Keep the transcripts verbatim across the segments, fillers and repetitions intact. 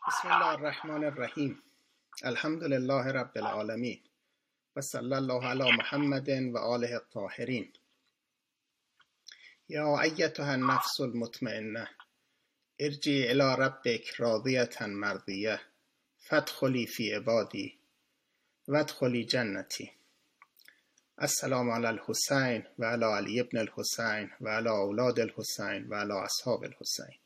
بسم الله الرحمن الرحیم. الحمد لله رب العالمین و صلی الله علی محمد و آله الطاهرین. یا ایتها النفس المطمئنه ارجعی الی ربک راضیة مرضیه فادخلی فی عبادی وادخلی جنتی. السلام علی الحسین و علی علی ابن الحسین و علی اولاد الحسین و علی اصحاب الحسین.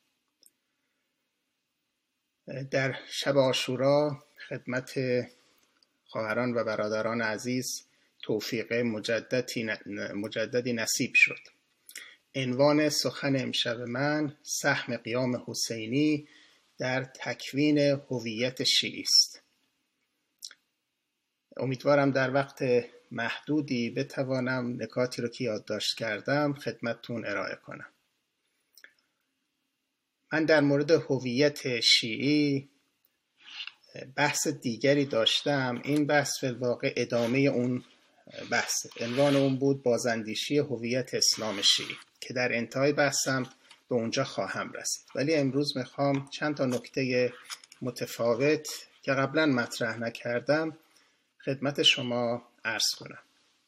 در شب عاشورا خدمت خواهران و برادران عزیز توفیق مجددی مجددی نصیب شد. عنوان سخن امشب من سهم قیام حسینی در تکوین هویت شیعی است. امیدوارم در وقت محدودی بتوانم نکاتی رو که یادداشت کردم خدمتتون ارائه کنم. من در مورد هویت شیعی بحث دیگری داشتم. این بحث فی الواقع ادامه اون بحث. عنوان اون بود بازاندیشی هویت اسلام شیعی که در انتهای بحثم به اونجا خواهم رسید، ولی امروز میخوام چند تا نکته متفاوت که قبلا مطرح نکردم خدمت شما عرض کنم.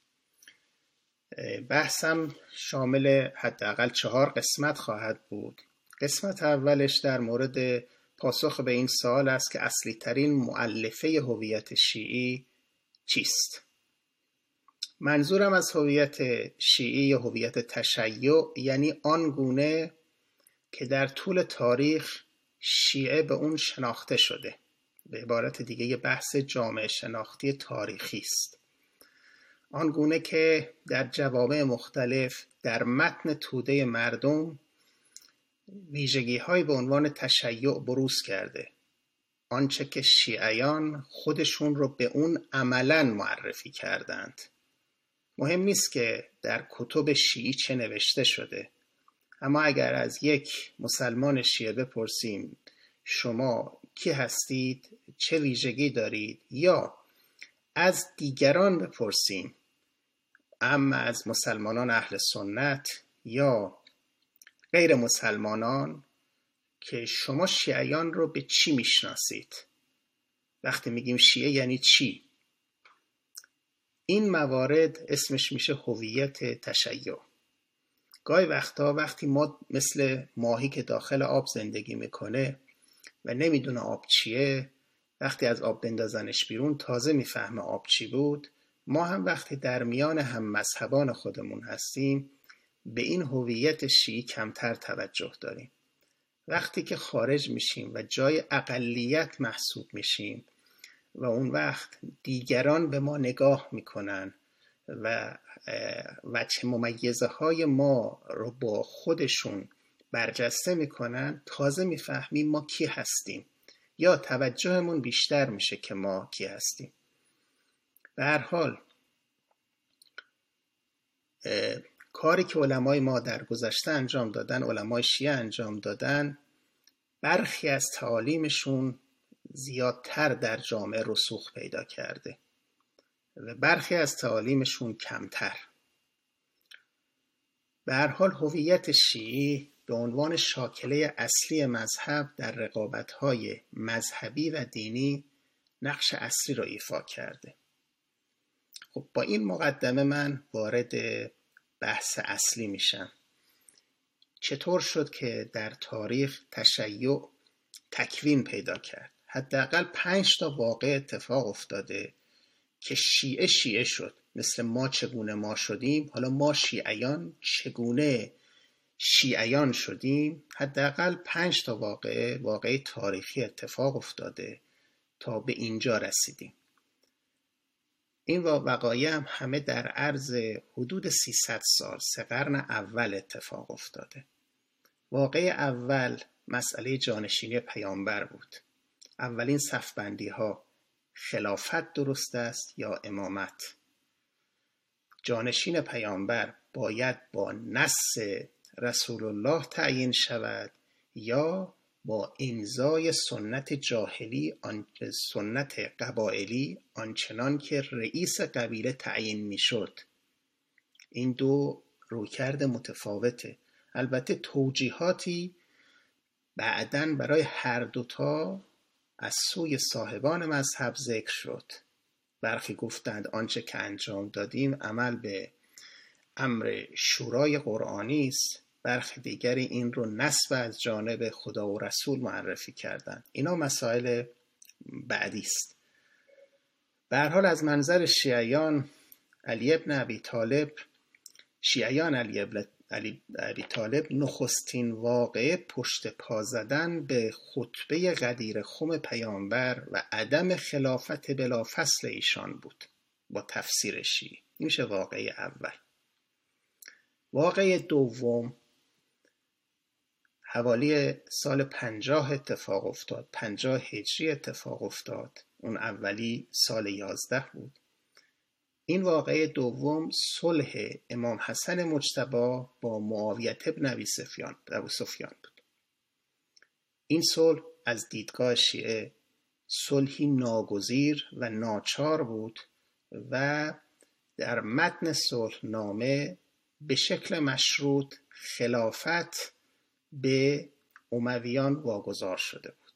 بحثم شامل حداقل چهار قسمت خواهد بود. قسمت اولش در مورد پاسخ به این سوال است که اصلی ترین مؤلفه هویت شیعی چیست؟ منظورم از هویت شیعی یا هویت تشیع یعنی آن گونه که در طول تاریخ شیعه به اون شناخته شده. به عبارت دیگه یه بحث جامعه شناختی تاریخی است. آن گونه که در جوامع مختلف در متن توده مردم ویژگی های به عنوان تشیع بروز کرده. آنچه که شیعیان خودشون رو به اون عملاً معرفی کردند. مهم نیست که در کتب شیعی چه نوشته شده، اما اگر از یک مسلمان شیعه بپرسیم شما کی هستید، چه ویژگی دارید، یا از دیگران بپرسیم، اما از مسلمانان اهل سنت یا غیر مسلمانان، که شما شیعیان رو به چی میشناسید؟ وقتی میگیم شیعه یعنی چی؟ این موارد اسمش میشه هویت تشیع. گاهی وقتا وقتی ما مثل ماهی که داخل آب زندگی میکنه و نمیدونه آب چیه، وقتی از آب بندازنش بیرون تازه میفهمه آب چی بود، ما هم وقتی در میان هم مذهبان خودمون هستیم به این هویت شیعی کمتر توجه داریم. وقتی که خارج میشیم و جای اقلیت محسوب میشیم و اون وقت دیگران به ما نگاه میکنن و وجه ممیزه های ما رو با خودشون برجسته میکنن، تازه میفهمیم ما کی هستیم یا توجهمون بیشتر میشه که ما کی هستیم. به هر حال کاری که علمای ما در گذشته انجام دادن، علمای شیعه انجام دادن، برخی از تعالیمشون زیادتر در جامعه رسوخ پیدا کرده و برخی از تعالیمشون کمتر. به هر حال هویت شیعی به عنوان شاکله اصلی مذهب در رقابت‌های مذهبی و دینی نقش اصلی را ایفا کرده. خب با این مقدمه من وارد بحث اصلی میشم. چطور شد که در تاریخ تشیع تکوین پیدا کرد؟ حداقل پنج تا واقع اتفاق افتاده که شیعه شیعه شد. مثل ما چگونه ما شدیم، حالا ما شیعیان چگونه شیعیان شدیم. حداقل پنج تا واقع واقع تاریخی اتفاق افتاده تا به اینجا رسیدیم. این وقایع هم همه در عرض حدود سیصد سال، سه قرن اول اتفاق افتاده. واقع اول مسئله جانشینی پیامبر بود. اولین صفبندی ها خلافت درست است یا امامت؟ جانشین پیامبر باید با نص رسول الله تعیین شود یا با امضای سنت جاهلی، سنت قبایلی آنچنان که رئیس قبیله تعیین میشد؟ این دو رویکرد متفاوته. البته توجیهاتی بعداً برای هر دوتا از سوی صاحبان مذهب ذکر شد. برخی گفتند آنچه که انجام دادیم عمل به امر شورای قرآنی است، برخی دیگری این رو نسب از جانب خدا و رسول معرفی کردند. اینا مسائل بعدی است. به هر حال از منظر شیعیان علی ابن ابی طالب شیعیان علی ابن ابی طالب نخستین واقعه پشت پا زدن به خطبه غدیر خم پیامبر و عدم خلافت بلا فصل ایشان بود با تفسیر شیعی. این میشه واقعه اول. واقعه دوم حوالی سال پنجاه اتفاق افتاد، پنجاه هجری اتفاق افتاد. اون اولی سال یازده بود. این واقعه دوم صلح امام حسن مجتبی با معاویه بن ابی سفیان ابو سفیان بود. این صلح از دیدگاه شیعه صلحی ناگزیر و ناچار بود و در متن صلح نامه به شکل مشروط خلافت به امویان واگذار شده بود.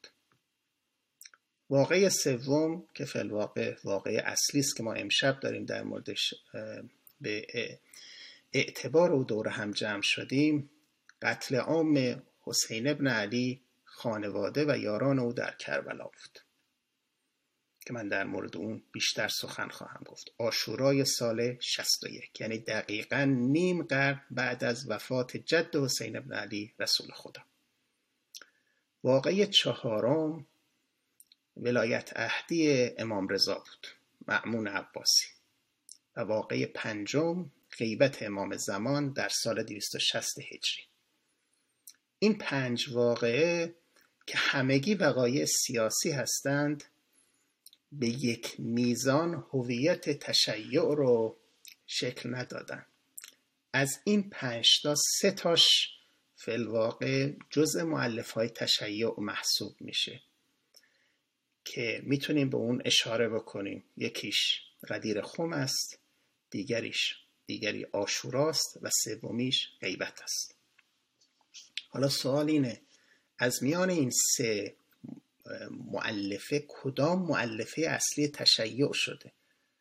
واقعه سوم که فی الواقع واقعه اصلی است که ما امشب داریم در موردش به اعتبار او دور هم جمع شدیم، قتل عام حسین ابن علی، خانواده و یاران او در کربلا بود که من در مورد اون بیشتر سخن خواهم گفت. عاشورای سال شصت و یک، یعنی دقیقاً نیم قرن بعد از وفات جد حسین ابن علی رسول خدا. واقعه چهارم ولایت عهدی امام رضا بود، مأمون عباسی. و واقعه پنجم غیبت امام زمان در سال دویست و شصت هجری. این پنج واقعه که همگی وقایع سیاسی هستند به یک میزان هویت تشیع رو شکل ندادن. از این پنج تا سه تاش فی الواقع جزء مؤلفه‌های تشیع محسوب میشه که میتونیم به اون اشاره بکنیم. یکیش غدیر خم است، دیگریش دیگری عاشوراست و سومیش غیبت است. حالا سوال اینه از میان این سه مؤلفه کدام مؤلفه اصلی تشیع شده؟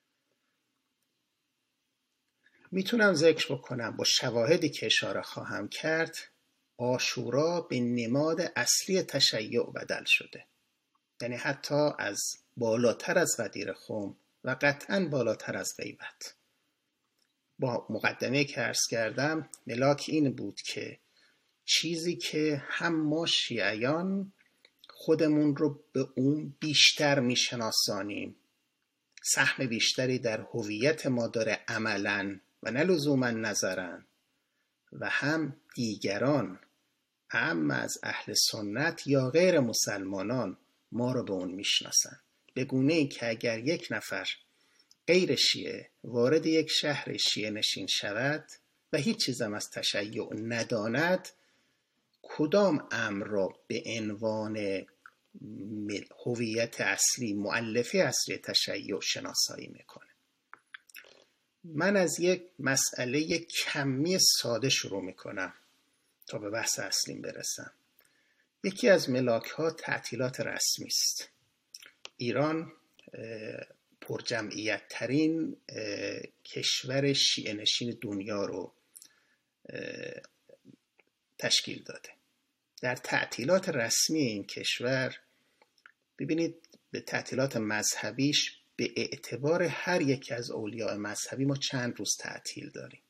میتونم ذکر بکنم با شواهدی که اشاره خواهم کرد عاشورا به نماد اصلی تشیع بدل شده، یعنی حتی از بالاتر از غدیر خم و قطعاً بالاتر از غیبت. با مقدمه که عرض کردم ملاک این بود که چیزی که هم ما شیعیان خودمون رو به اون بیشتر میشناسانیم، سهم بیشتری در هویت ما داره عملاً و نه لزوماً نظراً، و هم دیگران اعم از اهل سنت یا غیر مسلمانان ما رو به اون میشناسن، به گونه ای که اگر یک نفر غیر شیعه وارد یک شهر شیعه نشین شود و هیچ چیزم از تشیع نداند، کدام امر را به عنوان هویت اصلی مؤلفه اصلی تشیع شناسایی میکنه. من از یک مسئله کمی ساده شروع میکنم تا به بحث اصلیم برسم. یکی از ملاک ها تعطیلات رسمی است. ایران پرجمعیت ترین کشور شیعه نشین دنیا رو تشکیل داده. در تعطیلات رسمی این کشور ببینید به تعطیلات مذهبیش به اعتبار هر یک از اولیاء مذهبی ما چند روز تعطیل داریم.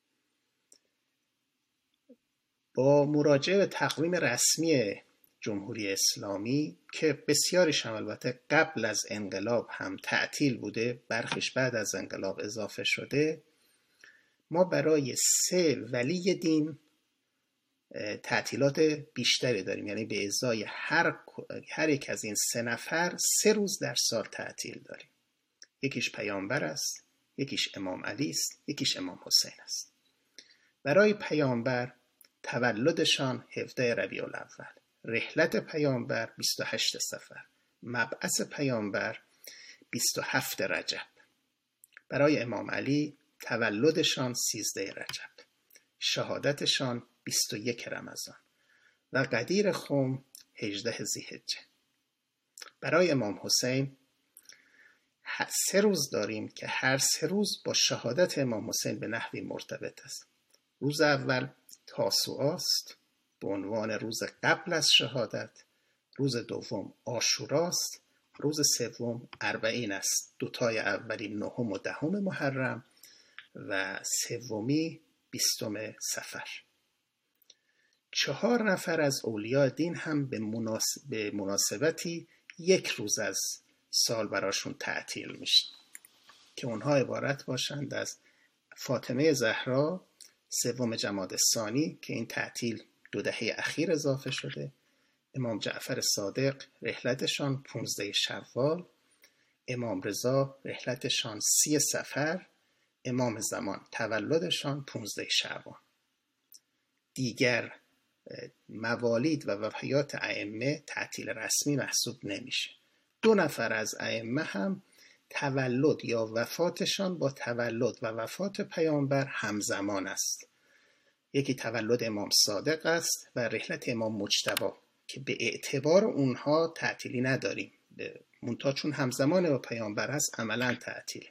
با مراجعه به تقویم رسمی جمهوری اسلامی که بسیاریش هم البته قبل از انقلاب هم تعطیل بوده، برخیش بعد از انقلاب اضافه شده، ما برای سه ولی دین تعطیلات بیشتری داریم. یعنی به ازای هر هر یک از این سه نفر سه روز در سال تعطیل داریم. یکیش پیامبر است، یکیش امام علی است، یکیش امام حسین است. برای پیامبر تولدشان هفده ربیع الاول، رحلت پیامبر بیست و هشت صفر، مبعث پیامبر بیست و هفت رجب. برای امام علی تولدشان سیزده رجب، شهادتشان بیست و یک رمضان و غدیر خم هجده ذی‌حجه. برای امام حسین سه روز داریم که هر سه روز با شهادت امام حسین به نحوی مرتبط است. روز اول تاسوعا است به عنوان روز قبل از شهادت، روز دوم عاشورا است، روز سوم اربعین است، دوتای اولی نهم و دهم محرم و سومی بیستم صفر. چهار نفر از اولیاء دین هم به, مناسب... به مناسبتی یک روز از سال براشون تعطیل میشه که اونها عبارت باشند از فاطمه زهرا سوم جمادی الثانی که این تعطیل دو دهه اخیر اضافه شده، امام جعفر صادق رحلتشان پونزده شوال، امام رضا رحلتشان سی صفر، امام زمان تولدشان پونزده شعبان. دیگر موالید و وفیات ائمه تعطیل رسمی محسوب نمیشه. دو نفر از ائمه هم تولد یا وفاتشان با تولد و وفات پیامبر همزمان است. یکی تولد امام صادق است و رحلت امام مجتبی که به اعتبار اونها تعطیلی نداریم، منتها چون همزمان با پیامبر هست عملا تعطیل.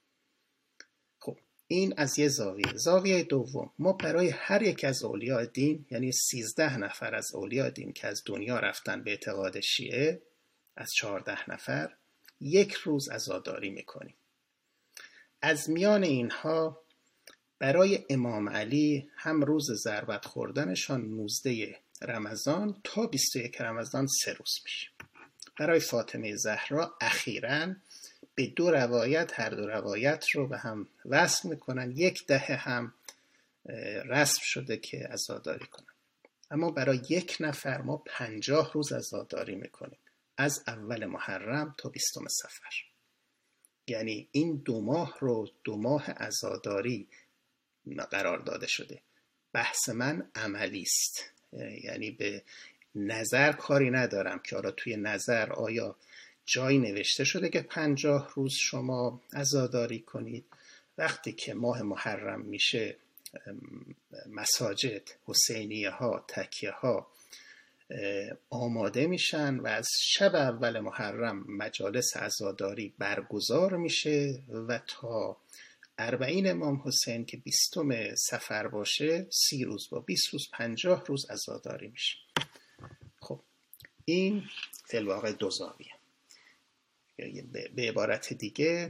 خب این از یه زاویه. زاویه دوم، ما برای هر یک از اولیاء دین، یعنی سیزده نفر از اولیاء دین که از دنیا رفتن به اعتقاد شیعه، از چهارده نفر یک روز عزاداری میکنیم. از میان اینها برای امام علی هم روز ضربت خوردنشان نوزده رمضان تا بیست و یک رمضان سه روز میشه. برای فاطمه زهرا اخیراً به دو روایت، هر دو روایت رو به هم وصل میکنن، یک دهه هم رسم شده که عزاداری کنن. اما برای یک نفر ما پنجاه روز عزاداری میکنیم، از اول محرم تا بیستم صفر. یعنی این دو ماه رو دو ماه عزاداری قرار داده شده. بحث من عملی است، یعنی به نظر کاری ندارم که آره توی نظر آیا جایی نوشته شده که پنجاه روز شما عزاداری کنید. وقتی که ماه محرم میشه مساجد، حسینیه ها، تکیه ها آماده میشن و از شب اول محرم مجالس عزاداری برگزار میشه و تا اربعین امام حسین که بیستم صفر باشه سی روز، با بیست روز پنجاه روز عزاداری میشه. خب این فی الواقع دو زاویه. به عبارت دیگه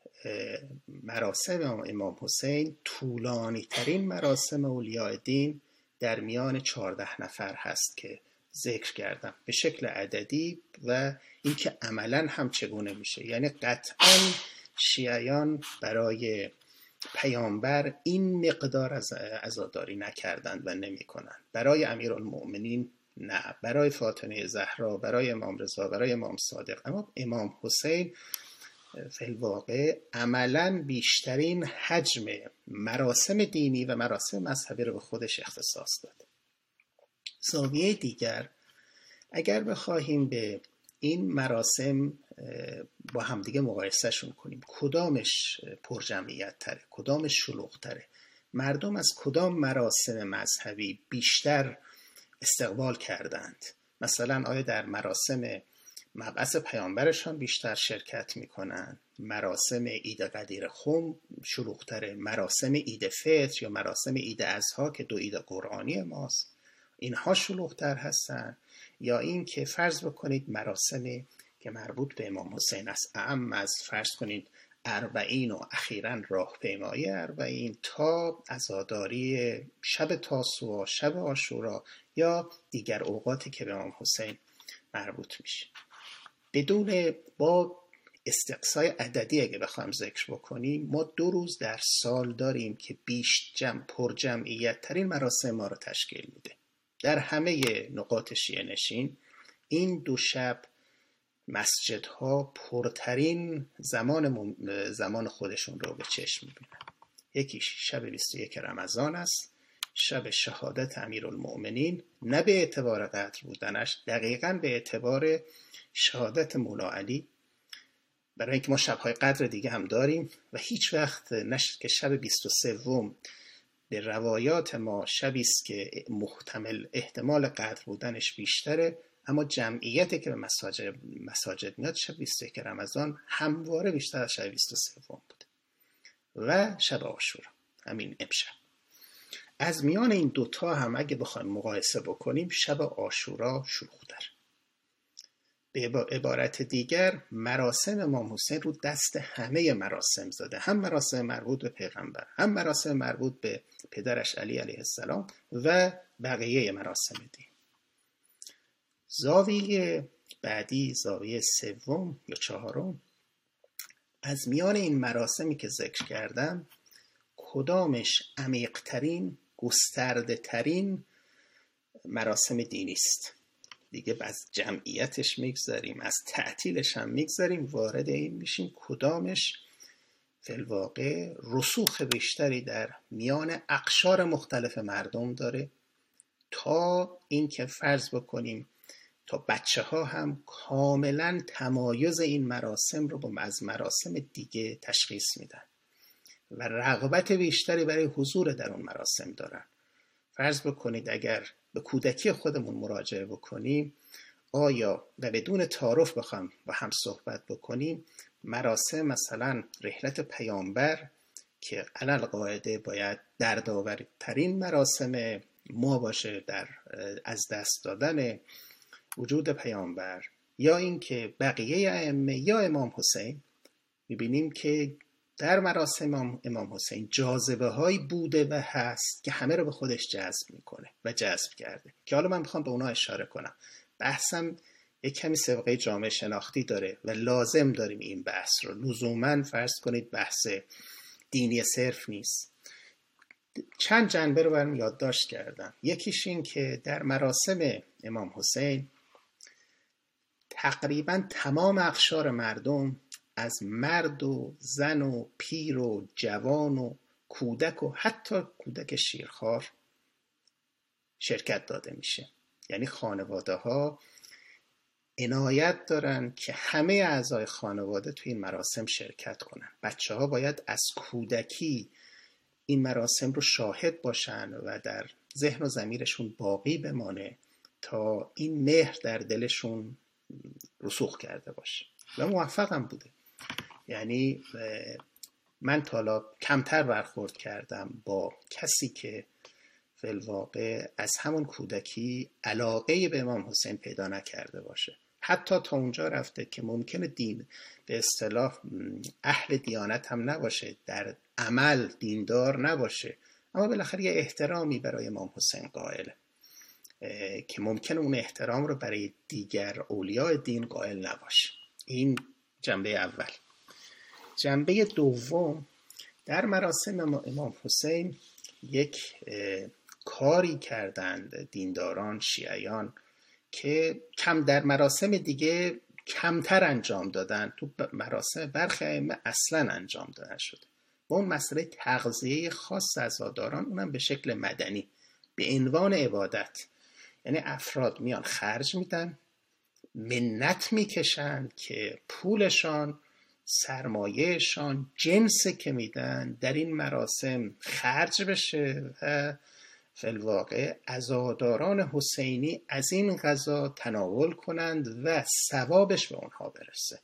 مراسم امام حسین طولانی ترین مراسم اولیاء دین در میان چهارده نفر هست که ذکر کردم به شکل عددی و اینکه عملاً هم چگونه میشه. یعنی قطعاً شیعیان برای پیامبر این مقدار از عزاداری نکردند و نمی کنند. برای امیرالمؤمنین نه، برای فاطمه زهرا، برای امام رضا، برای امام صادق. اما امام حسین فی الواقع عملاً بیشترین حجم مراسم دینی و مراسم مذهبی رو به خودش اختصاص داد. زاویه دیگر، اگر بخواهیم به این مراسم با همدیگه مقایسهشون کنیم، کدامش پر جمعیت تره، کدامش شلوغ تره، مردم از کدام مراسم مذهبی بیشتر استقبال کردند؟ مثلا آیا در مراسم مبعث پیامبرشان بیشتر شرکت میکنن؟ مراسم عید قدیر خم شلوغ‌تره؟ مراسم عید فطر یا مراسم عید اضحی که دو عید قرآنی ماست اینها شلوغ‌تر هستن؟ یا این که فرض بکنید مراسم که مربوط به امام حسین است، اعم از فرض کنید اربعین و اخیراً راهپیمایی اربعین تا عزاداری شب تاسوعا، شب عاشورا یا دیگر اوقاتی که به امام حسین مربوط میشه. بدون با استقصای عددی اگه بخوایم ذکر بکنیم، ما دو روز در سال داریم که بیش جمع پر جمعیت ترین مراسم ما رو تشکیل میده. در همه نقاط شیعه نشین این دو شب مسجدها پرترین زمان زمان خودشون رو به چشم میبینن. یکی شب بیست و یک رمضان است، شب شهادت امیرالمؤمنین، نه به اعتبار قدر بودنش، دقیقاً به اعتبار شهادت مولا علی، برای اینکه ما شبهای قدر دیگه هم داریم و هیچ وقت نشد که شب بیست و سوم به روایات ما شبی است که محتمل احتمال قدر بودنش بیشتره اما جمعیتی که به مساجد, مساجد میاد شب بیست و یک رمضان همواره بیشتر از شب بیست و سه بود و شب عاشورا همین امشب. از میان این دوتا هم اگه بخوایم مقایسه بکنیم شب عاشورا شلوغ‌تر. به عبارت دیگر مراسم امام حسین رو دست همه مراسم زده، هم مراسم مربوط به پیغمبر، هم مراسم مربوط به پدرش علی علیه السلام و بقیه مراسم دین. زاویه بعدی، زاویه سوم یا چهارم، از میان این مراسمی که ذکر کردم کدامش عمیق‌ترین، گسترده‌ترین مراسم دینی است؟ دیگه از جمعیتش میگذاریم، از تعطیلش هم میگذاریم، وارد این میشیم کدامش فی الواقع رسوخ بیشتری در میان اقشار مختلف مردم داره، تا اینکه فرض بکنیم تا بچه ها هم کاملا تمایز این مراسم رو با از مراسم دیگه تشخیص میدن و رغبت بیشتری برای حضور در اون مراسم دارن. فرض بکنید اگر به کودکی خودمون مراجعه بکنیم، آیا و بدون تعارف بخوام با هم صحبت بکنیم، مراسم مثلا رحلت پیامبر که علل قاعده باید دردآورترین مراسم ما باشه در از دست دادن وجود پیامبر، یا اینکه بقیه ائمه یا امام حسین، میبینیم که در مراسم امام حسین جاذبه هایی بوده و هست که همه رو به خودش جذب میکنه و جذب کرده، که حالا من میخوام به اونا اشاره کنم. بحثم یک کمی سابقه جامعه شناختی داره و لازم داریم این بحث رو، لزوماً فرض کنید بحث دینی صرف نیست. چند جنبه رو برام یادداشت کردم. یکیش این که در مراسم امام حسین تقریباً تمام اقشار مردم، از مرد و زن و پیر و جوان و کودک و حتی کودک شیرخوار شرکت داده میشه. یعنی خانواده ها عنایت دارن که همه اعضای خانواده توی این مراسم شرکت کنن. بچه ها باید از کودکی این مراسم رو شاهد باشن و در ذهن و ضمیرشون باقی بمانه تا این مهر در دلشون رسوخ کرده باشه و موفق هم بوده. یعنی من تا حالا کمتر برخورد کردم با کسی که فی الواقع از همون کودکی علاقه به امام حسین پیدا نکرده باشه، حتی تا اونجا رفته که ممکنه دین به اصطلاح اهل دیانت هم نباشه، در عمل دیندار نباشه، اما بالاخره یه احترامی برای امام حسین قائله که ممکنه اون احترام رو برای دیگر اولیاء دین قائل نباشه. این جنبه اول. جنبه دوم، در مراسم امام حسین یک کاری کردند دینداران شیعیان که کم در مراسم دیگه کمتر انجام دادن، تو مراسم برخی ائمه اصلا انجام داده شده، و اون مسئله تغذیه خاص عزاداران، اونم به شکل مدنی به عنوان عبادت. یعنی افراد میان خرج میدن، منت میکشن که پولشان، سرمایهشان، جنسی که میدن در این مراسم خرج بشه و فی الواقع عزاداران حسینی از این غذا تناول کنند و ثوابش به اونها برسه.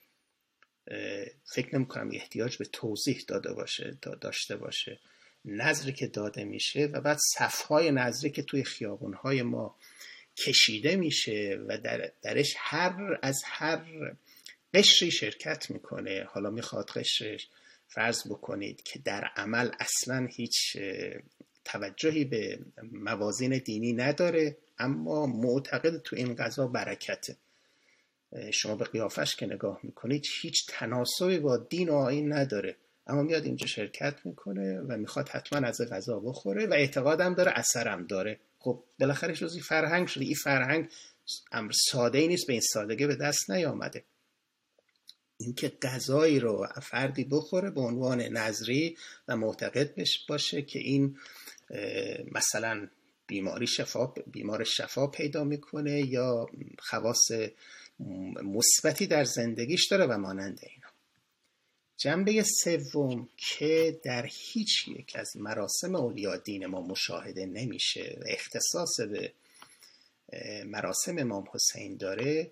فکر نمی کنم احتیاج به توضیح داده باشه داشته باشه نذری که داده میشه و بعد صفهای نذری که توی خیابونهای ما کشیده میشه و در درش هر از هر قشری شرکت میکنه. حالا میخواد قشرش فرض بکنید که در عمل اصلا هیچ توجهی به موازین دینی نداره، اما معتقد تو این غذا برکته. شما به قیافش که نگاه میکنید هیچ تناسبی با دین و آیین نداره، اما میاد اینجا شرکت میکنه و میخواد حتما از غذا بخوره و اعتقادم داره، اثرم داره. خب بالاخره جزئی فرهنگ شده. این فرهنگ امر ساده ای نیست، به این سادگی به دست نیامده. اینکه غذایی رو فردی بخوره به عنوان نذری و معتقد باشه که این مثلا بیماری شفا بیمار شفا پیدا میکنه یا خواص مثبتی در زندگیش داره و مانند اینا. جنبه سوم که در هیچ یک از مراسم اولیاء دین ما مشاهده نمیشه و اختصاص به مراسم امام حسین داره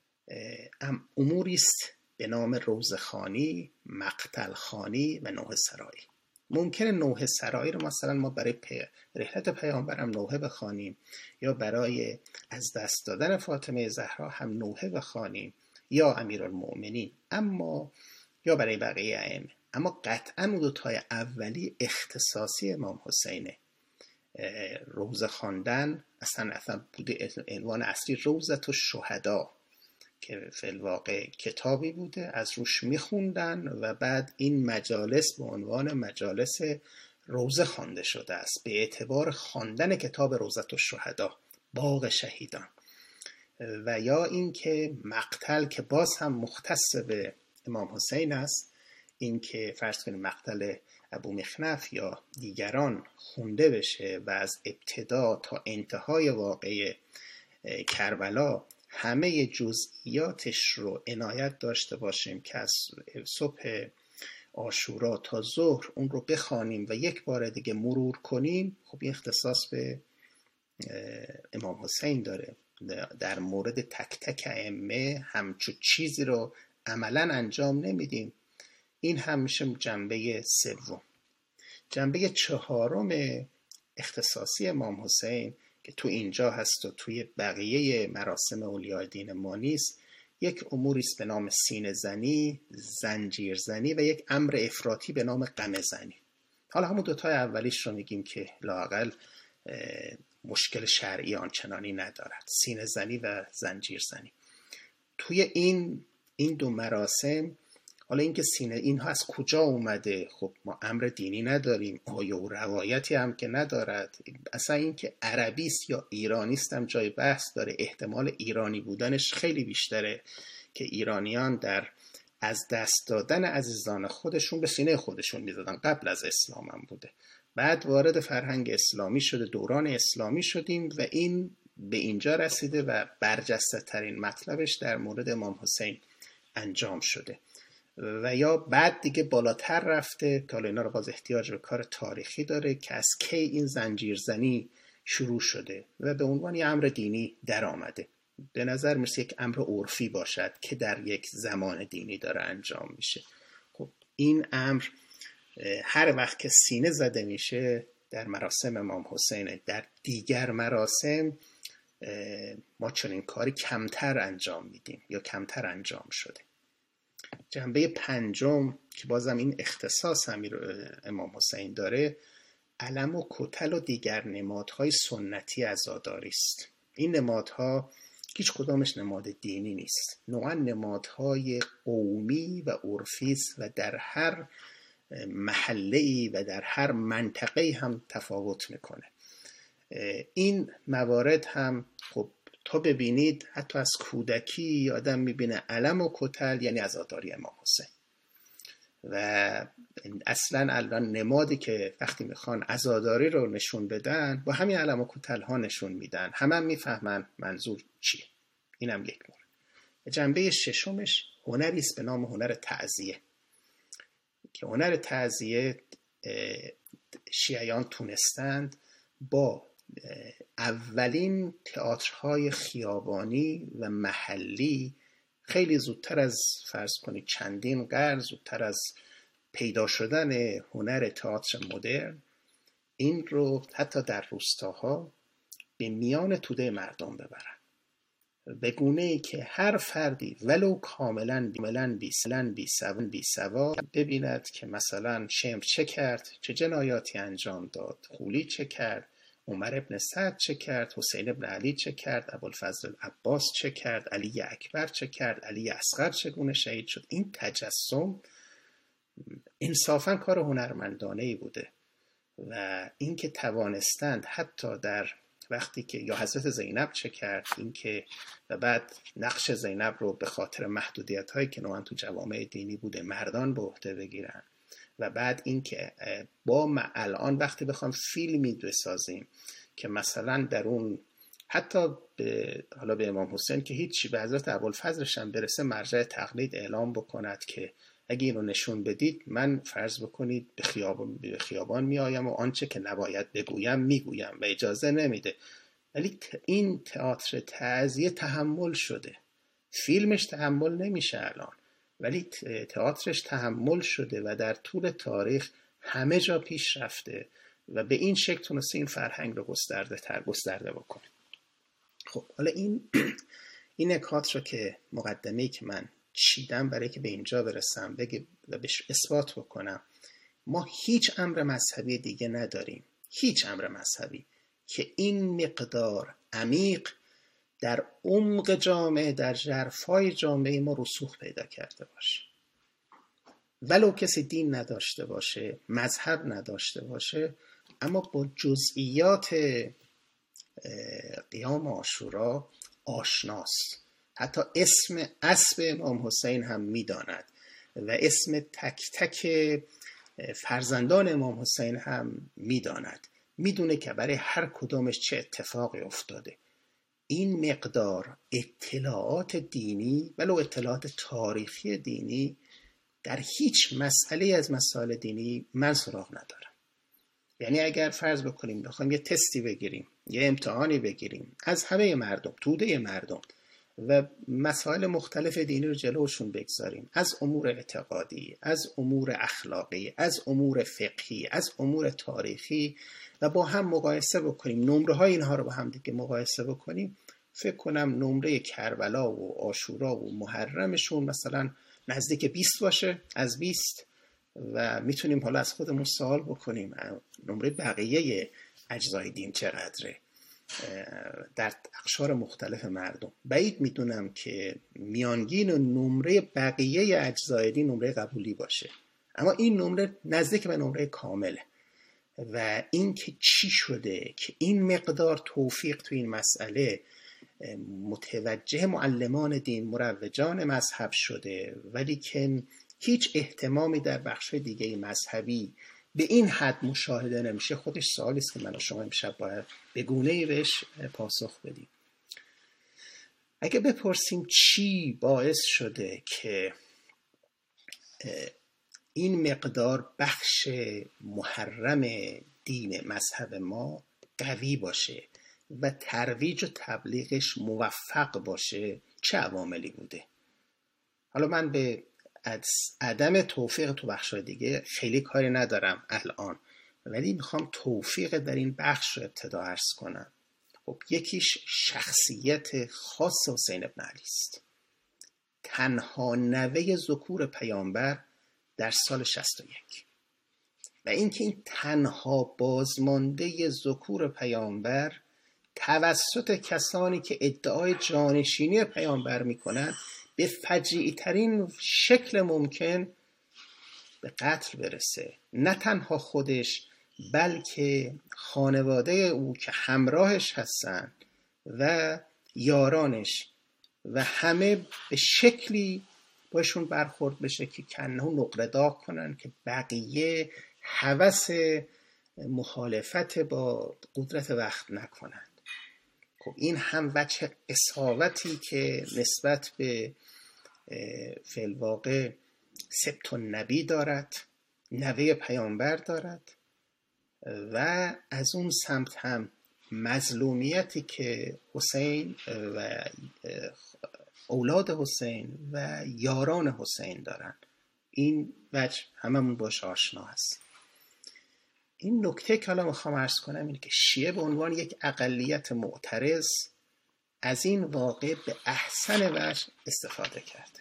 اموری است به نام روزخوانی، مقتل خوانی و نوحه سرایی. ممکنه نوحه سرایی رو مثلا ما برای پی... رحلت پیامبرم نوحه بخوانیم، یا برای از دست دادن فاطمه زهرا هم نوحه بخوانیم، یا امیرالمؤمنین، اما یا برای بقیه ائمه. اما قطعا اون دو تای اولی اختصاصی امام حسینه. روزه خواندن اصلا اصلا بوده عنوان اصلی روزت الشهدا، که فی الواقع کتابی بوده از روش میخوندن و بعد این مجالس به عنوان مجالس روزه خوانده شده است به اعتبار خواندن کتاب روزت الشهدا، باغ شهیدان. و یا اینکه مقتل که باز هم مختص به امام حسین است، اینکه فرض کنیم مقتل ابو مخنف یا دیگران خونده بشه و از ابتدا تا انتهای واقعه کربلا همه جزئیاتش رو عنایت داشته باشیم که از صبح عاشورا تا ظهر اون رو بخوانیم و یک بار دیگه مرور کنیم. خب این اختصاص به امام حسین داره. در مورد تک تک ائمه همچون چیزی رو عملا انجام نمیدیم. این هم میشه جنبه سوم. جنبه چهارم اختصاصی امام حسین که تو اینجا هست و توی بقیه مراسم اولیاء دین ما نیست، یک اموری است به نام سینه زنی، زنجیر زنی و یک امر افراطی به نام قمه زنی. حالا همون دوتای اولیش رو میگیم که لااقل مشکل شرعی آنچنانی ندارد، سینه زنی و زنجیر زنی. توی این این دو مراسم، حالا اینکه سینه اینها از کجا اومده، خب ما امر دینی نداریم، آیه و روایتی هم که ندارد. اصلا اینکه عربی است یا ایرانی است هم جای بحث داره. احتمال ایرانی بودنش خیلی بیشتره که ایرانیان در از دست دادن عزیزان خودشون به سینه خودشون میزدن. قبل از اسلام هم بوده، بعد وارد فرهنگ اسلامی شده، دوران اسلامی شدیم و این به اینجا رسیده و برجسته ترین مطلبش در مورد امام حسین انجام شده. و یا بعد دیگه بالاتر رفته تا اینا رو باز احتیاج به کار تاریخی داره که از کی این زنجیرزنی شروع شده و به عنوان یه امر دینی در آمده. به نظر میرسه یک امر عرفی باشد که در یک زمان دینی داره انجام میشه. خب این امر هر وقت که سینه زده میشه در مراسم امام حسینه، در دیگر مراسم ما چنین کاری کمتر انجام میدیم یا کمتر انجام شده. جنبه پنجم که بازم این اختصاص امیر امام حسین داره، علم و کتل و دیگر نمادهای سنتی عزاداری است. این نمادها هیچ کدامش نماد دینی نیست، نوعا نمادهای قومی و عرفی است و در هر محله‌ای و در هر منطقه‌ای هم تفاوت میکنه. این موارد هم خب تا ببینید حتی از کودکی آدم میبینه علم و کتل یعنی عزاداری امام حسین. و اصلا الان نمادی که وقتی میخوان عزاداری رو نشون بدن با همین علم و کتل ها نشون میدن، همه هم میفهمن منظور چیه. اینم یک مورد. جنبه ششمش هنری است به نام هنر تعزیه که هنر تعزیه شیعیان تونستند با اولین تئاترهای خیابانی و محلی خیلی زودتر از فرض کنید چندین قرن زودتر از پیدا شدن هنر تئاتر مدرن این رو حتی در روستاها به میان توده مردم ببرن، به گونه‌ای که هر فردی ولو کاملا بی‌سلن بی سواد ببیند که مثلا شمر چه کرد، چه جنایاتی انجام داد، خولی چه کرد، عمر ابن سعد چه کرد، حسین ابن علی چه کرد، ابوالفضل عباس چه کرد، علی اکبر چه کرد، علی اصغر چگونه شهید شد. این تجسم انصافاً کار هنرمندانه‌ای بوده و اینکه توانستند حتی در وقتی که یا حضرت زینب چه کرد، اینکه و بعد نقش زینب رو به خاطر محدودیت‌هایی که نوعاً تو جوامع دینی بوده مردان به عهده بگیرن و بعد اینکه با ما الان وقتی بخوام فیلمی بسازیم که مثلا در اون حتی به حالا به امام حسین که هیچی، به حضرت ابوالفضلش هم برسه مرجع تقلید اعلام بکند که اگه اینو نشون بدید من فرض بکنید به خیابان به خیابان می آیم و آنچه که نباید بگویم میگویم و اجازه نمیده. ولی این تئاتر تعزیه تحمل شده. فیلمش تحمل نمیشه الان، ولی تئاترش تحمل شده و در طول تاریخ همه جا پیش رفته و به این شکل تونسته این فرهنگ رو گسترده تر گسترده بکنه. خب حالا این این نکات رو که مقدمه‌ای که من چیدم برای که به اینجا برسم بگه و بهش اثبات بکنم، ما هیچ امر مذهبی دیگه نداریم، هیچ امر مذهبی که این مقدار عمیق در عمق جامعه، در ژرفای جامعه ما رسوخ پیدا کرده باشه. ولو کسی دین نداشته باشه، مذهب نداشته باشه، اما با جزئیات قیام عاشورا آشناست. حتی اسم اسب امام حسین هم میداند و اسم تک تک فرزندان امام حسین هم میداند، میدونه که برای هر کدامش چه اتفاقی افتاده. این مقدار اطلاعات دینی ولو اطلاعات تاریخی دینی در هیچ مسئله از مسائل دینی من سراغ ندارم. یعنی اگر فرض بکنیم بخوایم یه تستی بگیریم، یه امتحانی بگیریم از همه مردم، توده مردم، و مسائل مختلف دینی رو جلوشون بگذاریم، از امور اعتقادی، از امور اخلاقی، از امور فقهی، از امور تاریخی، و با هم مقایسه بکنیم، نمره های اینها رو با هم دیگه مقایسه بکنیم، فکر کنم نمره کربلا و عاشورا و محرمشون مثلا نزدیک بیست باشه از بیست، و میتونیم حالا از خودمون سوال بکنیم نمره بقیه اجزای دین چقدره در اقشار مختلف مردم. بعید میدونم که میانگین نمره بقیه اجزای دین نمره قبولی باشه، اما این نمره نزدیک به نمره کامله. و این که چی شده که این مقدار توفیق تو این مسئله متوجه معلمان دین، مروجان مذهب شده، ولی که هیچ اهتمامی در بخش دیگه مذهبی به این حد مشاهده نمیشه، خودش سوالی است که من و شما امشب باید به گونه‌ای بهش پاسخ بدیم. اگه بپرسیم چی باعث شده که این مقدار بخش محرم دین مذهب ما قوی باشه و ترویج و تبلیغش موفق باشه، چه عواملی بوده؟ حالا من به عدم توفیق تو بخش‌های دیگه خیلی کاری ندارم الان، ولی میخوام توفیق در این بخش رو ابتدا عرض کنم. خب یکیش شخصیت خاص حسین ابن علی است، تنها نوه ذکور پیامبر در سال شصت و یک، و اینکه این تنها بازمانده ذکور پیامبر توسط کسانی که ادعای جانشینی پیامبر میکنند به فجیع ترین شکل ممکن به قتل برسه. نه تنها خودش بلکه خانواده او که همراهش هستن و یارانش و همه به شکلی باشون برخورد بشه که کنه نقره داغ کنن که بقیه هوس مخالفت با قدرت وقت نکنند. خب این هم وجه قساوتی که نسبت به فی الواقع سبط النبی دارد، نوه پیامبر دارد، و از اون سمت هم مظلومیتی که حسین و اولاد حسین و یاران حسین دارن. این وجه هممون باش آشنا هست. این نکته که حالا میخوام عرض کنم اینه که شیعه به عنوان یک اقلیت معترض از این واقع به احسن وجه استفاده کرده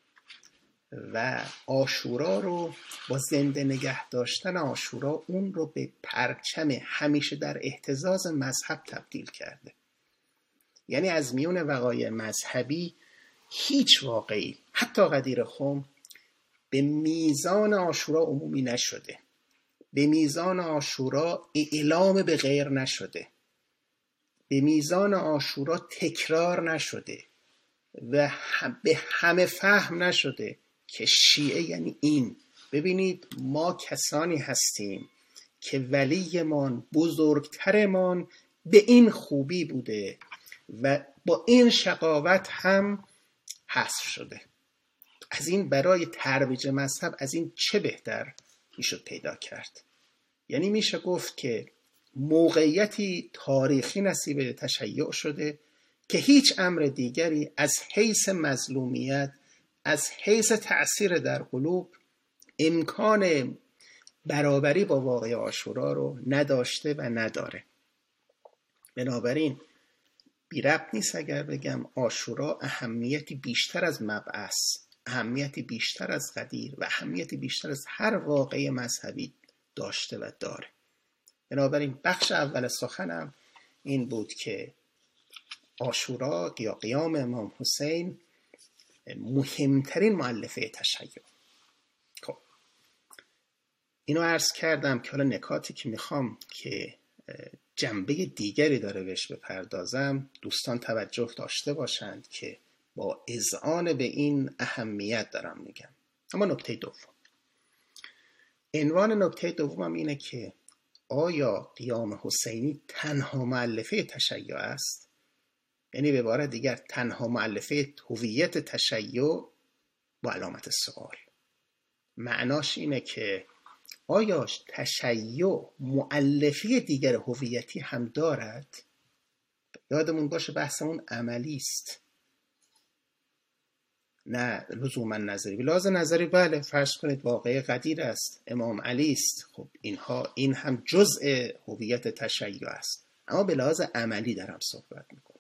و عاشورا رو با زنده نگه داشتن عاشورا اون رو به پرچم همیشه در احتزاز مذهب تبدیل کرده. یعنی از میون وقایع مذهبی هیچ واقعی حتی غدیر خم به میزان عاشورا عمومی نشده، به میزان عاشورا اعلام به غیر نشده، به میزان عاشورا تکرار نشده و به همه فهم نشده که شیعه یعنی این. ببینید ما کسانی هستیم که ولیمان، بزرگترمان به این خوبی بوده و با این شقاوت هم حذف شده. از این برای ترویج مذهب از این چه بهتر میشد پیدا کرد؟ یعنی میشه گفت که موقعیتی تاریخی نصیب تشیع شده که هیچ امر دیگری از حیث مظلومیت، از حیث تأثیر در قلوب امکان برابری با واقعه عاشورا رو نداشته و نداره. بنابراین بی ربط نیست اگر بگم عاشورا اهمیتی بیشتر از مبعث، اهمیتی بیشتر از غدیر و اهمیتی بیشتر از هر واقعه مذهبی داشته و داره. بنابراین بخش اول سخنم این بود که عاشورا یا قیام امام حسین مهمترین مؤلفه تشیع. خب اینو عرض کردم که حالا نکاتی که میخوام که جنبه دیگری داره بهش بپردازم دوستان توجه داشته باشند که با اذعان به این اهمیت دارم میگم. اما نکته دوم، عنوان نکته دومم اینه که آیا قیام حسینی تنها مؤلفه تشیع است؟ یعنی به عبارت دیگر تنها مؤلفه هویت تشیع با علامت سوال. معناش اینه که آیا تشیع مؤلفه دیگر هویتی هم دارد؟ یادمون باشه بحثمون عملی است، نه لزوما نظری. به لحاظ نظری بله، فرض کنید واقعه قدیر است، امام علی است، خب اینها این هم جزء هویت تشیع است. اما به لحاظ عملی دارم صحبت میکنم.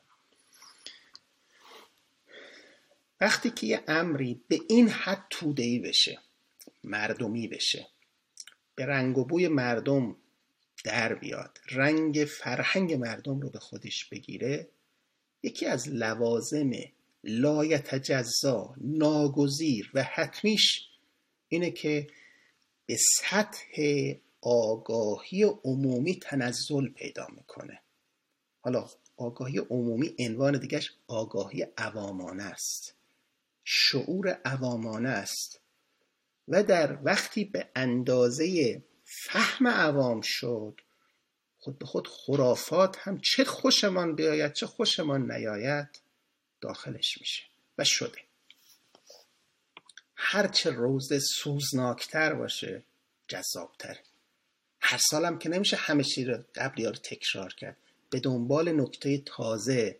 وقتی که یه امری به این حد توده‌ای بشه، مردمی بشه، به رنگ و بوی مردم در بیاد، رنگ فرهنگ مردم رو به خودش بگیره، یکی از لوازم لایتجزا، ناگزیر و حتمیش اینه که به سطح آگاهی عمومی تنزل پیدا میکنه. حالا آگاهی عمومی عنوان دیگهش آگاهی عوامانه است، شعور عوامانه است و در وقتی به اندازه فهم عوام شد، خود به خود خرافات هم چه خوشمان بیاید چه خوشمان نیاید داخلش میشه و شده. هرچه روز سوزناکتر باشه جذابتر. هر سالم که نمیشه همه چی رو قبلی ها رو تکرار کرد، به دنبال نکته تازه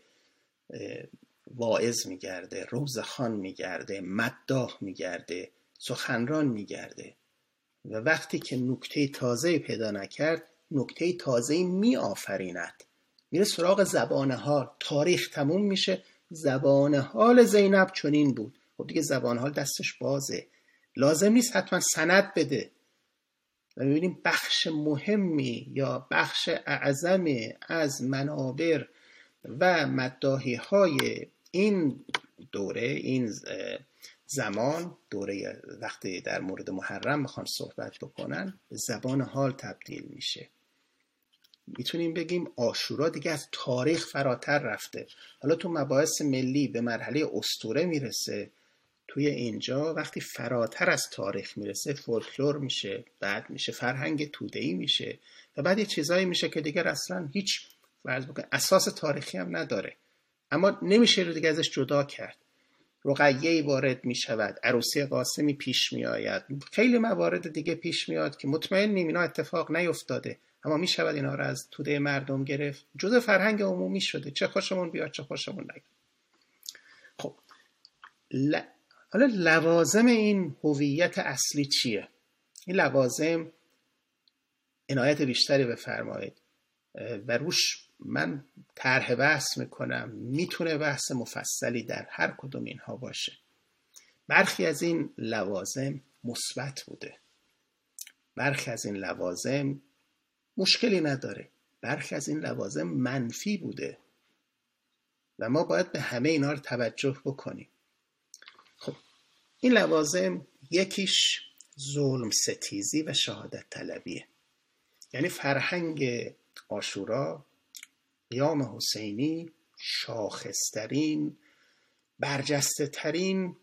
واعظ میگرده، روزخوان میگرده، مداح میگرده، سخنران میگرده و وقتی که نکته تازه پیدا نکرد نکته تازه می آفریند، میره سراغ زبان حال. تاریخ تموم میشه، زبان حال زینب چنین بود. خب دیگه زبان حال دستش بازه، لازم نیست حتما سند بده. و میبینیم بخش مهمی یا بخش اعظمی از منابر و مداحی های این دوره، این زمان، دوره وقتی در مورد محرم میخوان صحبت بکنن، به زبان حال تبدیل میشه. میتونیم بگیم عاشورا دیگه از تاریخ فراتر رفته. حالا تو مباحث ملی به مرحله اسطوره میرسه، توی اینجا وقتی فراتر از تاریخ میرسه فولکلور میشه، بعد میشه فرهنگ توده‌ای میشه و بعد یه چیزایی میشه که دیگه اصلا هیچ فرض بکن اساس تاریخی هم نداره، اما نمیشه رو دیگه ازش جدا کرد. رقیه‌ای وارد میشود، عروسی قاسمی پیش میآید، خیلی موارد دیگه پیش میاد که مطمئنیم اینا اتفاق نیفتاده، اما میشود اینا رو از توده مردم گرفت، جزء فرهنگ عمومی شده، چه خوشمون بیاد چه خوشمون نیاد. خب ل... حالا لوازم این هویت اصلی چیه؟ این لوازم عنایت بیشتری بفرمایید و روش من طرح بحث میکنم، میتونه بحث مفصلی در هر کدوم اینها باشه. برخی از این لوازم مثبت بوده، برخی از این لوازم مشکلی نداره، برخی از این لوازم منفی بوده و ما باید به همه اینا رو توجه بکنیم. خب این لوازم یکیش ظلم ستیزی و شهادت طلبیه. یعنی فرهنگ عاشورا، قیام حسینی شاخصترین، برجسته ترین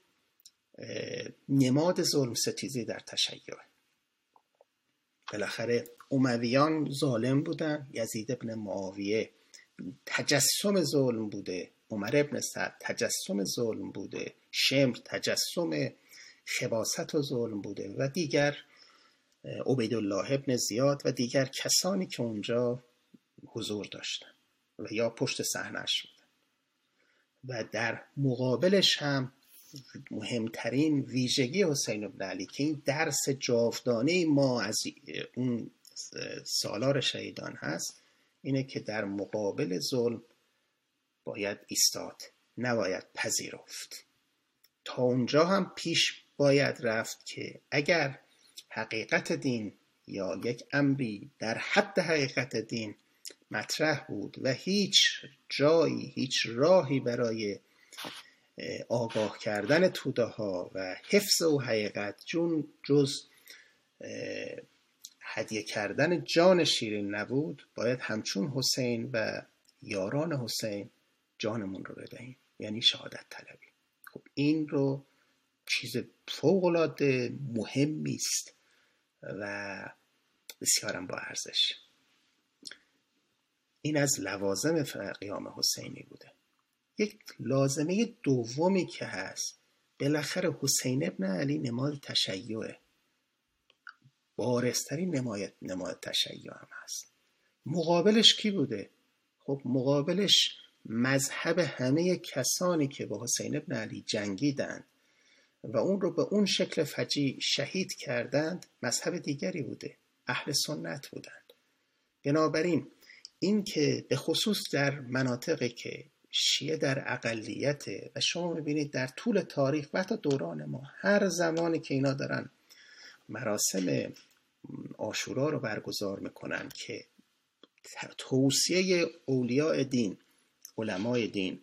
نماد ظلم ستیزی در تشیع. بالاخره امویان ظالم بودن، یزید ابن معاویه تجسم ظلم بوده، عمر ابن سعد تجسم ظلم بوده، شمر تجسم خباثت و ظلم بوده و دیگر عبیدالله ابن زیاد و دیگر کسانی که اونجا حضور داشتن و یا پشت صحنه‌اش بودن. و در مقابلش هم مهمترین ویژگی حسین بن علی که این درس جاودانه ما از اون سالار شهیدان هست، اینه که در مقابل ظلم باید ایستاد، نباید پذیرفت. تا اونجا هم پیش باید رفت که اگر حقیقت دین یا یک امری در حد حقیقت دین مطرح بود و هیچ جایی، هیچ راهی برای آگاه کردن توده ها و حفظ او حقیقت جون جز هدیه کردن جان شیرین نبود، باید همچون حسین و یاران حسین جانمون رو بدهیم، یعنی شهادت طلبی. خب این رو چیز فوق‌العاده مهمی است و بسیارم با ارزش. این از لوازم قیام حسینی بوده. یک لازمه دومی که هست، بالاخره حسین ابن علی نماد تشیعه، بارزترین نماد نماد تشیع هم هست. مقابلش کی بوده؟ خب مقابلش مذهب همه کسانی که با حسین ابن علی جنگیدند و اون رو به اون شکل فجیع شهید کردند، مذهب دیگری بوده، اهل سنت بودند. بنابراین این که به خصوص در مناطقی که شیعه در اقلیته و شما میبینید در طول تاریخ و حتی دوران ما، هر زمانی که اینا دارن مراسم عاشورا رو برگزار میکنن که توصیه اولیاء دین، علمای دین،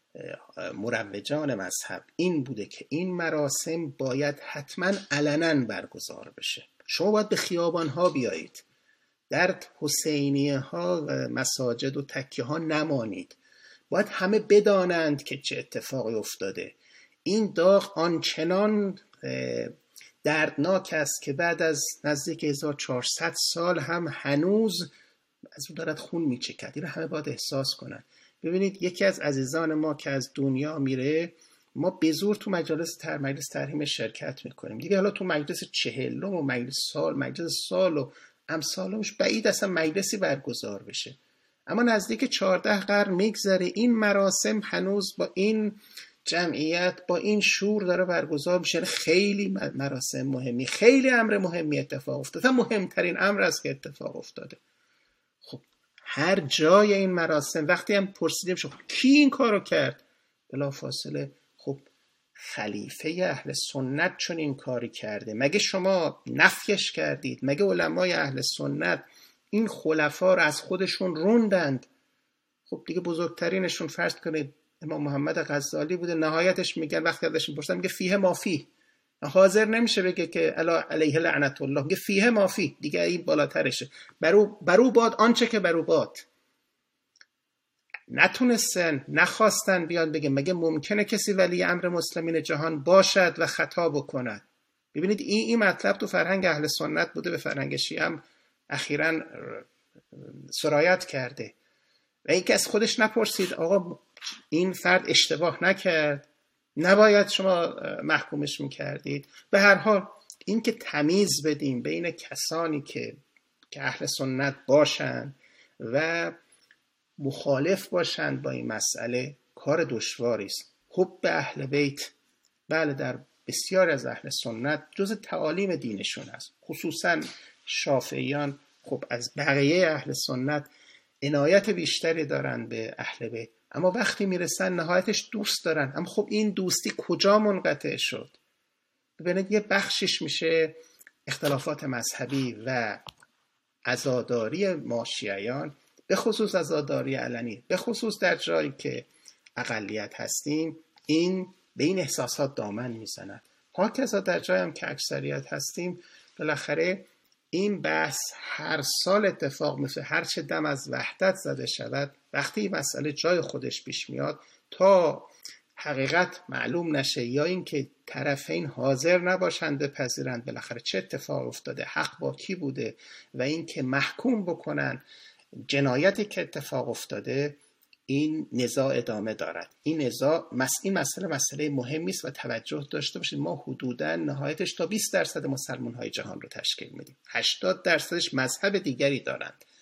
مروجان مذهب این بوده که این مراسم باید حتما علنا برگزار بشه. شما باید به خیابان ها بیایید، در حسینیه ها و مساجد و تکیه ها نمانید، باید همه بدانند که چه اتفاقی افتاده. این داغ آنچنان دردناک است که بعد از نزدیک هزار و چهارصد سال هم هنوز از اون دارد خون میچکد. این رو همه باید احساس کنند. ببینید یکی از عزیزان ما که از دنیا میره، ما به زور تو مجلس تر مجلس ترحیم شرکت میکنیم دیگه. حالا تو مجلس چهلم و مجلس سال مجلس سال و امثالش بعید اصلا مجلسی برگزار بشه، اما نزدیک چهارده قرن میگذره این مراسم هنوز با این جمعیت با این شور داره برگزار میشه. خیلی مراسم مهمی، خیلی امر مهمی اتفاق افتاده، مهمترین امر است که اتفاق افتاده. خب هر جای این مراسم وقتی هم پرسیدیم شد کی این کارو کرد، بلافاصله خب خلیفه اهل سنت چون این کاری کرده. مگه شما نفیش کردید؟ مگه علمای اهل سنت این خلفا رو از خودشون روندند؟ خب دیگه بزرگترینشون فرض کنید امام محمد غزالی بوده، نهایتش میگن وقتی ازش میپرسن میگه فیه مافی، حاضر نمیشه بگه که الا علیه لعنت الله، میگه فیه مافی، دیگه این بالاترشه، برو برو باد آنچه که برو باد. نتونستن، نخواستن بیان بگه مگه ممکنه کسی ولی امر مسلمین جهان باشد و خطا بکند؟ ببینید این این مطلب تو فرهنگ اهل سنت بوده، به فرهنگ شیعه هم اخیراً سرایت کرده. و این که از خودش نپرسید آقا این فرد اشتباه نکرد، نباید شما محکومش میکردید. به هر حال این که تمیز بدیم بین کسانی که که اهل سنت باشند و مخالف باشند با این مسئله کار دشواری است. حب به اهل بیت بله در بسیار از اهل سنت جز تعالیم دینشون است، خصوصا شافعیان خب از بقیه اهل سنت عنایت بیشتری دارن به اهل بیت، اما وقتی میرسن نهایتش دوست دارن. اما خب این دوستی کجا منقطع شد؟ ببینید یه بخشش میشه اختلافات مذهبی و عزاداری ما شیعیان، به خصوص عزاداری علنی، به خصوص در جایی که اقلیت هستیم، این به این احساسات دامن میزند. هاکذا در جایی هم که اکثریت هستیم، بالاخره این بحث هر سال اتفاق میفته. هر چه دم از وحدت زده شود، وقتی این مسئله جای خودش پیش میاد تا حقیقت معلوم نشه یا اینکه طرفین حاضر نباشند بپذیرند بالاخره چه اتفاق افتاده، حق با کی بوده و اینکه محکوم بکنن جنایتی که اتفاق افتاده، این نزاع ادامه دارد. این نزاع مس... این مسئله مسئله مهمی است و توجه داشته باشید ما حدوداً نهایتش تا بیست درصد مسلمان های جهان رو تشکیل میدیم، هشتاد درصدش مذهب دیگری دارند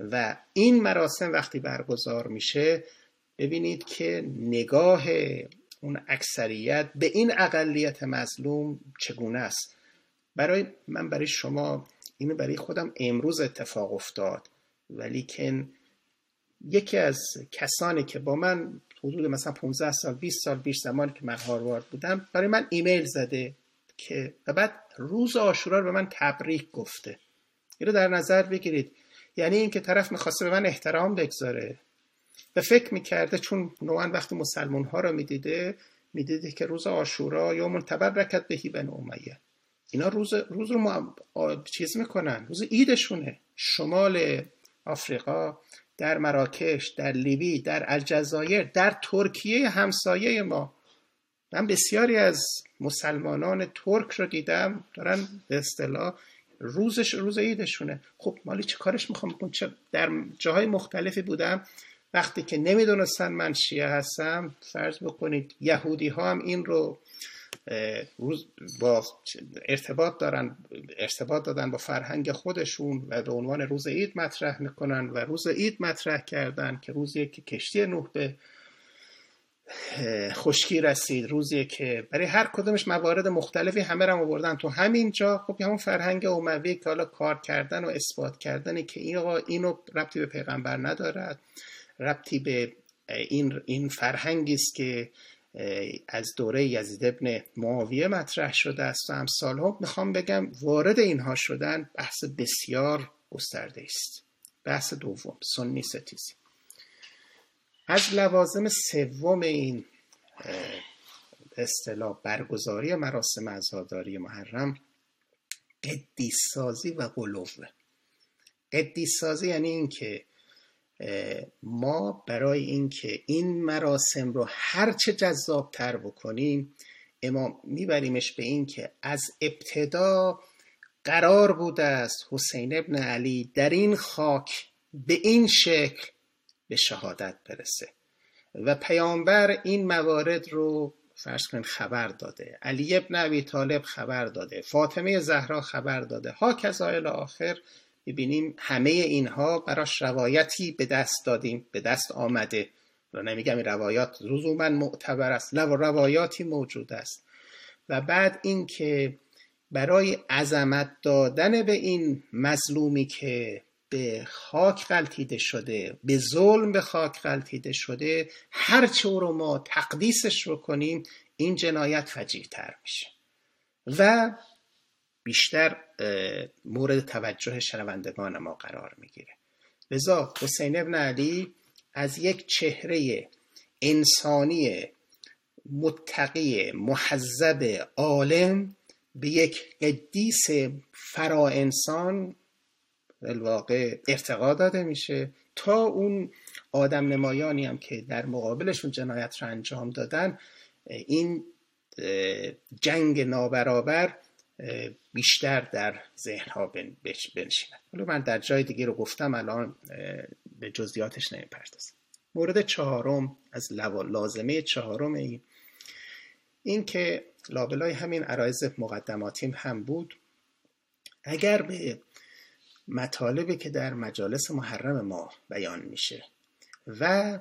و این مراسم وقتی برگزار میشه ببینید که نگاه اون اکثریت به این اقلیت مظلوم چگونه است. برای من برای شما اینو برای خودم امروز اتفاق افتاد، ولی که یکی از کسانی که با من حدود مثلا پانزده سال بیست سال بیش زمانی که من هاروارد بودم برای من ایمیل زده که و بعد روز عاشورا رو به من تبریک گفته. اینو در نظر بگیرید، یعنی این که طرف میخواسته به من احترام بگذاره و فکر میکرده چون نوعا وقتی مسلمان ها رو میدیده میدیده که روز عاشورا یوم تبرکت بهی بنی امیه، اینا روز روز رو ما چیز میکنن، روز عیدشونه. شمال آفریقا، در مراکش، در لیبی، در الجزایر، در ترکیه همسایه ما، من بسیاری از مسلمانان ترک رو دیدم دارن به اصطلاح روزش روز عیدشونه. خب مالی چه کارش میخوام بکنم؟ چه در جاهای مختلفی بودم وقتی که نمیدونستن من شیعه هستم، فرض بکنید یهودی ها هم این رو روز با ارتباط دارن ارتباط دادن با فرهنگ خودشون و به عنوان روز عید مطرح میکنن و روز عید مطرح کردن که روزیه که کشتی نوح به خشکی رسید، روزیه که برای هر کدومش موارد مختلفی همه رو آوردن تو همین جا. خب همون فرهنگ اموی که حالا کار کردن و اثبات کردن که این آقا اینو ربطی به پیغمبر ندارد، ربطی به این این فرهنگی است که از دوره یزید ابن معاویه مطرح شده است و امثال ها. میخوام بگم وارد اینها شدن بحث بسیار گسترده است. بحث دوم، سنی ستیزی. از لوازم سوم این اصطلاح برگزاری مراسم عزاداری محرم قدیس سازی و غلوه. قدیس سازی یعنی این که ما برای اینکه این مراسم رو هرچه جذاب تر بکنیم اما میبریمش به این که از ابتدا قرار بوده است حسین ابن علی در این خاک به این شکل به شهادت برسه و پیامبر این موارد رو فرض کنید خبر داده، علی ابن ابی طالب خبر داده، فاطمه زهرا خبر داده، ها کذا الی آخر. ببینیم همه اینها براش روایتی به دست دادیم، به دست آمده. رو نمیگم این روایات لزوما معتبر است، لو روایاتی موجود است. و بعد این که برای عظمت دادن به این مظلومی که به خاک غلتیده شده، به ظلم به خاک غلتیده شده، هرچه او رو ما تقدیسش رو کنیم این جنایت فجیع‌تر میشه و بیشتر مورد توجه شنوندگان ما قرار میگیره. لذا حسین ابن علی از یک چهره انسانی متقی محذب عالم به یک قدیس فرا انسان الواقع ارتقا داده میشه تا اون آدم نمایانی هم که در مقابلشون جنایت رو انجام دادن این جنگ نابرابر بیشتر در ذهنها بنشیند. حالا من در جای دیگه رو گفتم، الان به جزئیاتش نمیپردازم. مورد چهارم از لازمه چهارم این این که لابلای همین عرایض مقدماتیم هم بود، اگر به مطالبی که در مجالس محرم ما بیان میشه و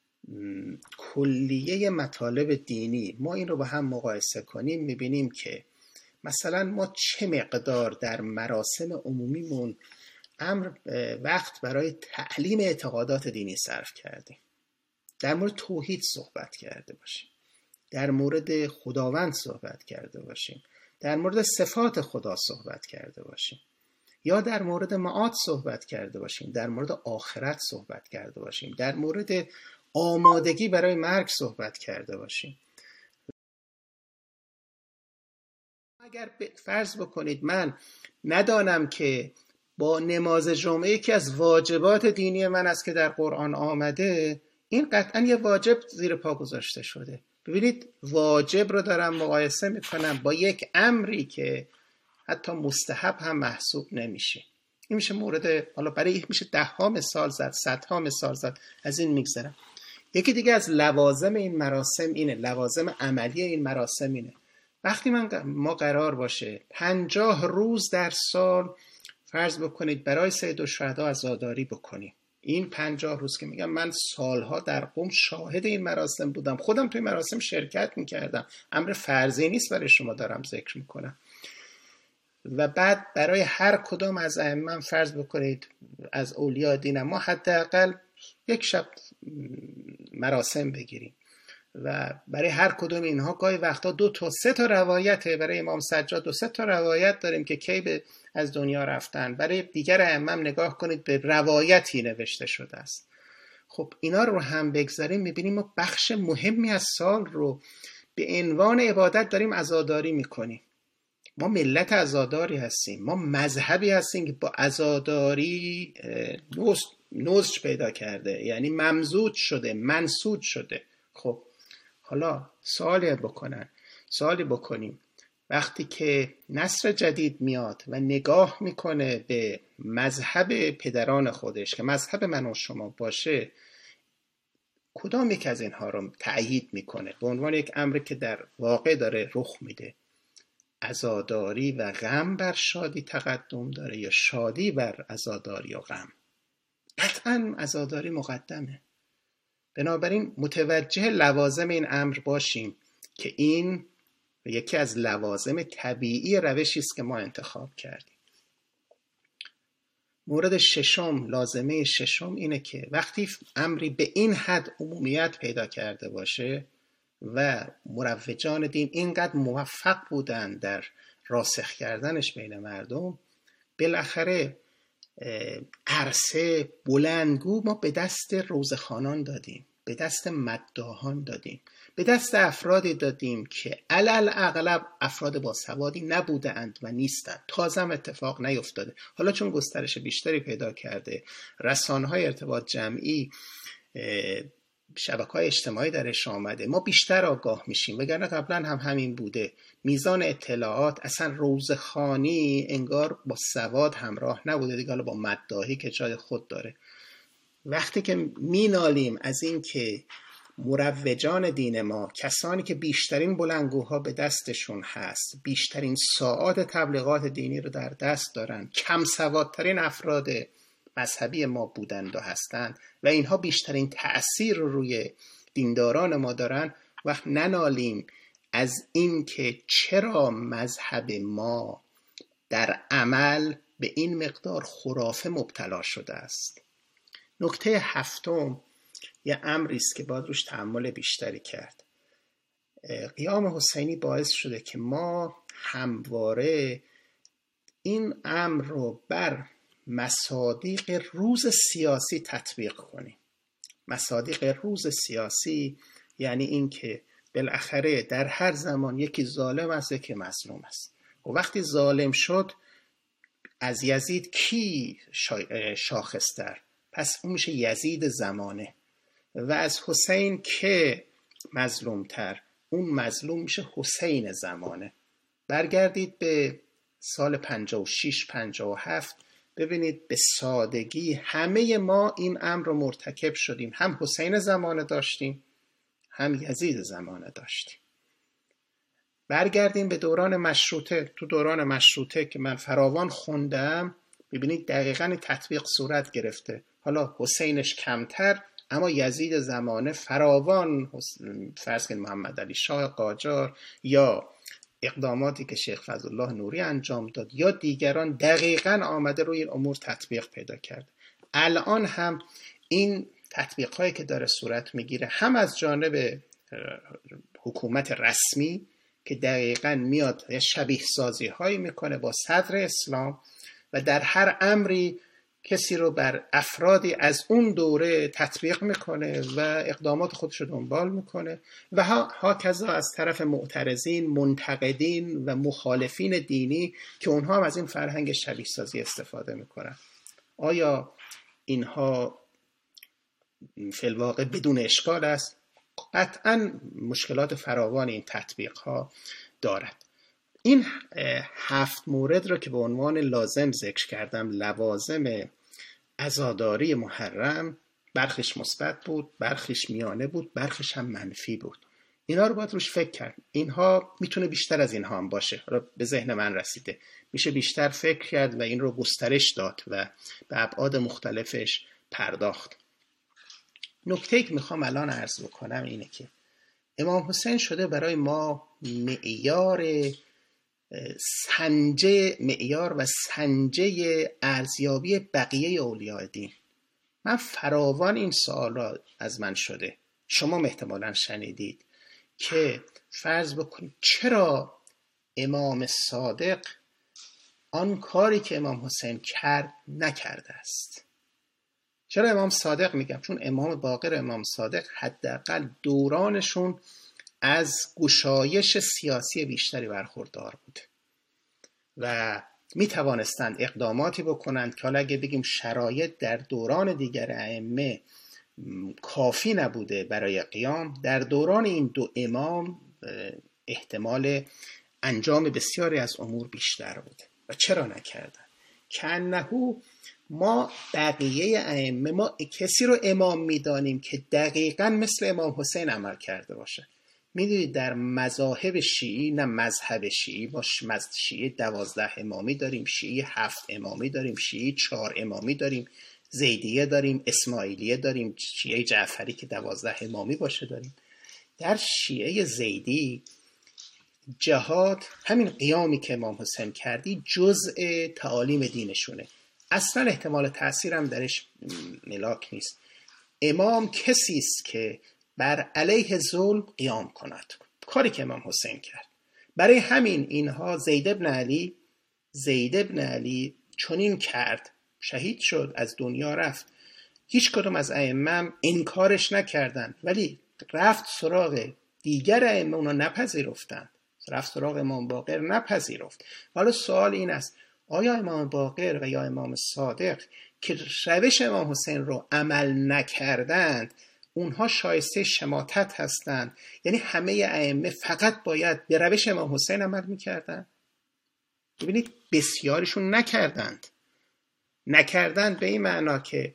کلیه مطالب دینی ما این رو با هم مقایسه کنیم، میبینیم که مثلا ما چه مقدار در مراسم عمومیمون امر وقت برای تعلیم اعتقادات دینی صرف کردیم. در مورد توحید صحبت کرده باشیم، در مورد خداوند صحبت کرده باشیم، در مورد صفات خدا صحبت کرده باشیم، یا در مورد معاد صحبت کرده باشیم، در مورد آخرت صحبت کرده باشیم، در مورد آمادگی برای مرگ صحبت کرده باشیم. اگر فرض بکنید من ندانم که با نماز جمعه که از واجبات دینی من است که در قرآن آمده، این قطعا یه واجب زیر پا گذاشته شده. ببینید واجب رو دارم مقایسه میکنم با یک امری که حتی مستحب هم محسوب نمیشه. این میشه مورد، حالا برای این میشه ده ها مثال زد، صد ها مثال زد، از این میگذرم. یکی دیگه از لوازم این مراسم اینه، لوازم عملی این مراسم اینه. وقتی من ما قرار باشه پنجاه روز در سال فرض بکنید برای سید الشهدا عزاداری بکنیم، این پنجاه روز که میگم من سالها در قم شاهد این مراسم بودم، خودم توی مراسم شرکت میکردم، امر فرضی نیست برای شما دارم ذکر میکنم. و بعد برای هر کدام از ائمه فرض بکنید از اولیاء دین ما حداقل یک شب مراسم بگیریم و برای هر کدوم اینها گاهی وقتا دو تا سه تا روایته. برای امام سجاد دو سه تا روایت داریم که کی به از دنیا رفتن. برای دیگر ائمه نگاه کنید به روایتی نوشته شده است. خب اینا رو هم بگذاریم میبینیم ما بخش مهمی از سال رو به عنوان عبادت داریم عزاداری میکنیم. ما ملت عزاداری هستیم، ما مذهبی هستیم که با عزاداری نضج پیدا کرده، یعنی ممزوج شده، منسوج شده. خب حالا سوالی بکنن سوالی بکنیم وقتی که نسل جدید میاد و نگاه میکنه به مذهب پدران خودش که مذهب من و شما باشه، کدام یک از اینها رو تأیید میکنه به عنوان یک امری که در واقع داره رخ میده؟ عزاداری و غم بر شادی تقدم داره یا شادی بر عزاداری و غم؟ قطعا عزاداری مقدمه. بنابراین متوجه لوازم این امر باشیم که این یکی از لوازم طبیعی روشی است که ما انتخاب کردیم. مورد ششم، لازمه ششم اینه که وقتی امری به این حد عمومیت پیدا کرده باشه و مروجان دین اینقدر موفق بودن در راسخ کردنش بین مردم، بالاخره عرصه بلندگو ما به دست روزخوانان دادیم، به دست مداحان دادیم، به دست افرادی دادیم که علل اغلب افراد باسوادی نبوده اند و نیستند. تازه هم اتفاق نیفتاده. حالا چون گسترش بیشتری پیدا کرده، رسانه‌های ارتباط جمعی، شبکه‌های اجتماعی درش آمده، ما بیشتر آگاه میشیم. وگرنه قبلا هم همین بوده. میزان اطلاعات، اصلا روزخوانی انگار با سواد همراه نبوده دیگه، حالا با مداحی که جای خود داره. وقتی که مینالیم از این که مروجان دین ما، کسانی که بیشترین بلندگوها به دستشون هست، بیشترین ساعات تبلیغات دینی رو در دست دارن، کم سوادترین افراد مذهبی ما بودند و هستند و اینها بیشترین تأثیر رو روی دینداران ما دارن، وقت ننالیم از این که چرا مذهب ما در عمل به این مقدار خرافه مبتلا شده است. نکته هفتم یه امری است که باید روش تأمل بیشتری کرد. قیام حسینی باعث شده که ما همواره این امر رو بر مصادیق روز سیاسی تطبیق کنیم. مصادیق روز سیاسی یعنی این که بالاخره در هر زمان یکی ظالم است یکی مظلوم است و وقتی ظالم شد از یزید کی شاخص‌تر؟ پس اون میشه یزید زمانه. و از حسین که مظلومتر؟ اون مظلوم میشه حسین زمانه. برگردید به سال پنجاه و شش پنجاه و هفت، ببینید به سادگی همه ما این امر رو مرتکب شدیم. هم حسین زمانه داشتیم هم یزید زمانه داشتیم. برگردیم به دوران مشروطه. تو دوران مشروطه که من فراوان خوندم، ببینید دقیقاً تطبیق صورت گرفته. حالا حسینش کمتر، اما یزید زمانه فراوان، فرض کنید محمد علی شاه قاجار یا اقداماتی که شیخ فضلالله نوری انجام داد یا دیگران دقیقاً آمده روی این امور تطبیق پیدا کرد. الان هم این تطبیق هایی که داره صورت میگیره هم از جانب حکومت رسمی که دقیقاً میاد شبیه سازی هایی میکنه با صدر اسلام و در هر امری کسی رو بر افرادی از اون دوره تطبیق میکنه و اقدامات خودش رو دنبال میکنه و ها, ها کذا از طرف معترضین، منتقدین و مخالفین دینی که اونها هم از این فرهنگ شبیه سازی استفاده میکنن. آیا اینها فی الواقع بدون اشکال است؟ قطعا مشکلات فراوان این تطبیق ها دارد. این هفت مورد رو که به عنوان لازم ذکر کردم، لوازم عزاداری محرم، برخیش مثبت بود، برخیش میانه بود، برخیش هم منفی بود. اینا رو باید روش فکر کرد. اینها میتونه بیشتر از اینها هم باشه. حالا به ذهن من رسیده. میشه بیشتر فکر کرد و این رو گسترش داد و به ابعاد مختلفش پرداخت. نکته‌ای که میخوام الان عرض بکنم اینه که امام حسین شده برای ما معیار سنجه معیار و سنجه ارزیابی بقیه اولیاء دین. من فراوان این سوال از من شده، شما احتمالاً شنیدید که فرض بکنید چرا امام صادق آن کاری که امام حسین کرد نکرده است. چرا امام صادق میگم؟ چون امام باقر و امام صادق حداقل دورانشون از گشایش سیاسی بیشتری برخوردار بود و می توانستند اقداماتی بکنند که حالا اگه بگیم شرایط در دوران دیگر ائمه کافی نبوده برای قیام، در دوران این دو امام احتمال انجام بسیاری از امور بیشتر بوده. و چرا نکردن؟ کانه ما بقیه ائمه ما کسی رو امام میدانیم که دقیقاً مثل امام حسین عمل کرده باشه. میدونید در مذاهب شیعی، نه مذهب شیعی، ما شیعی دوازده امامی داریم، شیعی هفت امامی داریم، شیعی چهار امامی داریم، زیدیه داریم، اسماعیلیه داریم، شیعه جعفری که دوازده امامی باشه داریم. در شیعه زیدی جهاد، همین قیامی که امام حسین کردی، جزء تعالیم دینشونه، اصلا احتمال تأثیر هم درش ملاک نیست. امام کسی است که بر علیه ظلم قیام کند، کاری که امام حسین کرد. برای همین اینها زید ابن علی زید ابن علی چنین کرد، شهید شد، از دنیا رفت. هیچ کدوم از ائمه انکارش نکردند، ولی رفت سراغ دیگر ائمه، اونا نپذیرفتند. رفت سراغ امام باقر، نپذیرفت. حالا سوال این است آیا امام باقر و یا امام صادق که روش امام حسین رو عمل نکردند اونها شایسته شماتت هستند؟ یعنی همه ائمه فقط باید به روش امام حسین عمل میکردند؟ ببینید بسیارشون نکردند. نکردند به این معنا که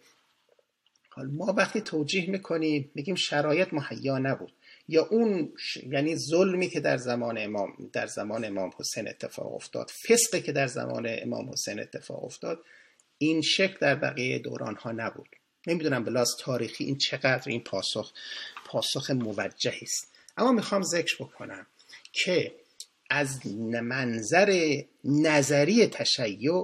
ما وقتی توجیه میکنیم میگیم شرایط مهیا نبود، یا اون ش... یعنی ظلمی که در زمان امام در زمان امام حسین اتفاق افتاد، فسقی که در زمان امام حسین اتفاق افتاد، این شکل در بقیه دوران ها نبود. نمیدونم به لحاظ تاریخی این چقدر این پاسخ پاسخ موجهی است، اما میخوام ذکر بکنم که از منظر نظری تشیع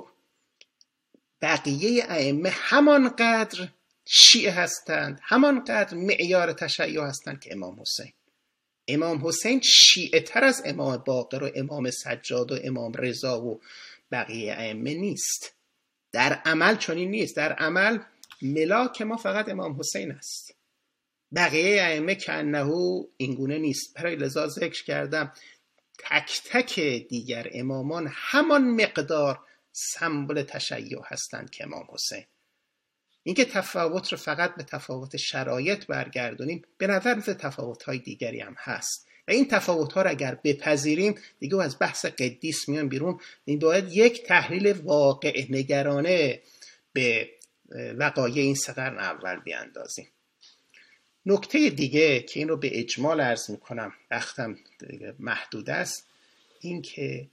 بقیه ائمه همانقدر شیعه هستند، همانقدر معیار تشیع هستند که امام حسین. امام حسین شیعه تر از امام باقر و امام سجاد و امام رضا و بقیه ائمه نیست. در عمل چنین نیست. در عمل ملاک ما فقط امام حسین است. بقیه ائمه کانه اینگونه نیست. برای لذا ذکر کردم تک تک دیگر امامان همان مقدار سمبل تشیع هستند که امام حسین. اینکه تفاوت رو فقط به تفاوت شرایط برگردونیم، به نظر میاد تفاوت‌های دیگری هم هست و این تفاوت‌ها رو اگر بپذیریم دیگه از بحث قدیس میان بیرون. این باید یک تحلیل واقع نگرانه به وقایع این سه قرن اول بیاندازیم. نکته دیگه که این رو به اجمال عرض میکنم، وقتم محدود است، این که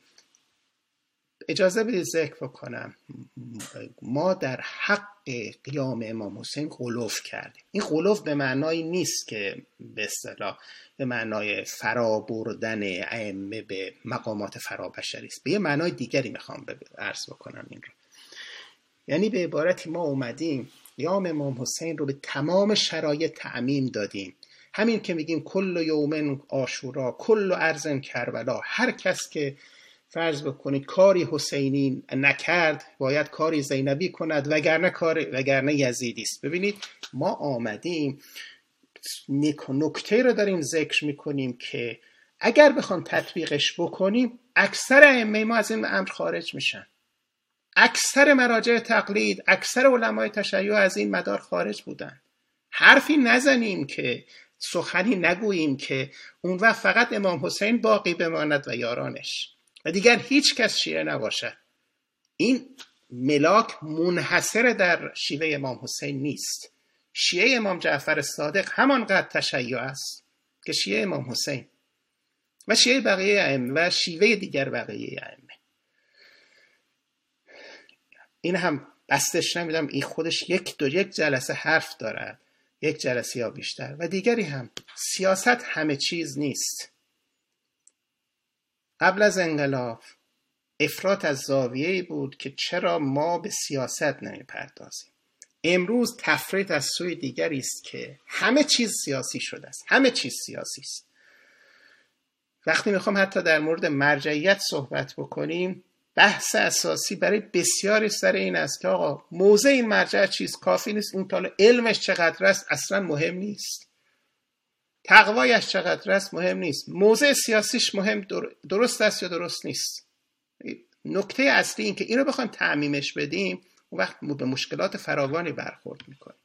اجازه بدید ذکر بکنم ما در حق قیام امام حسین غلو کردیم. این غلو به معنای نیست که به اصطلاح به معنای فرا بردن ائمه به مقامات فرابشری است، به یه معنای دیگری میخوام عرض بکنم این رو. یعنی به عبارتی ما اومدیم قیام امام حسین رو به تمام شرایط تعمیم دادیم. همین که میگیم کل یوم عاشورا کل ارض کربلا، هر کس که فرض بکنید کاری حسینی نکرد باید کاری زینبی کند، وگرنه کار وگرنه یزیدی است. ببینید ما آمدیم نکته رو داریم ذکر میکنیم که اگر بخوام تطبیقش بکنیم اکثر ائمه ما از این امر خارج میشن. اکثر مراجع تقلید، اکثر علمای تشیع از این مدار خارج بودن. حرفی نزنیم که سخنی نگوییم که اون وقت فقط امام حسین باقی بماند و یارانش و دیگر هیچ کس شیعه نباشد. این ملاک منحصر در شیوه امام حسین نیست. شیعه امام جعفر صادق همانقدر تشیع است که شیعه امام حسین و شیعه بقیه ائمه و شیوه دیگر بقیه ائمه. این هم بستش نمیدم این خودش یک دو یک جلسه حرف دارد، یک جلسه یا بیشتر. و دیگری هم، سیاست همه چیز نیست. قبل از انقلاب افراط از زاویه‌ای بود که چرا ما به سیاست نمیپردازیم. امروز تفریط از سوی دیگری است که همه چیز سیاسی شده است. همه چیز سیاسی است. وقتی میخوام حتی در مورد مرجعیت صحبت بکنیم، بحث اساسی برای بسیاری سر این است که آقا موضع این مرجع چیز کافی نیست، اون طالع علمش چقدر است اصلا مهم نیست، تقوایش چقدر است مهم نیست، موضع سیاسیش مهم درست است یا درست نیست. نکته اصلی این که این رو بخوایم تعمیمش بدیم، اون وقت به مشکلات فراوانی برخورد میکنیم.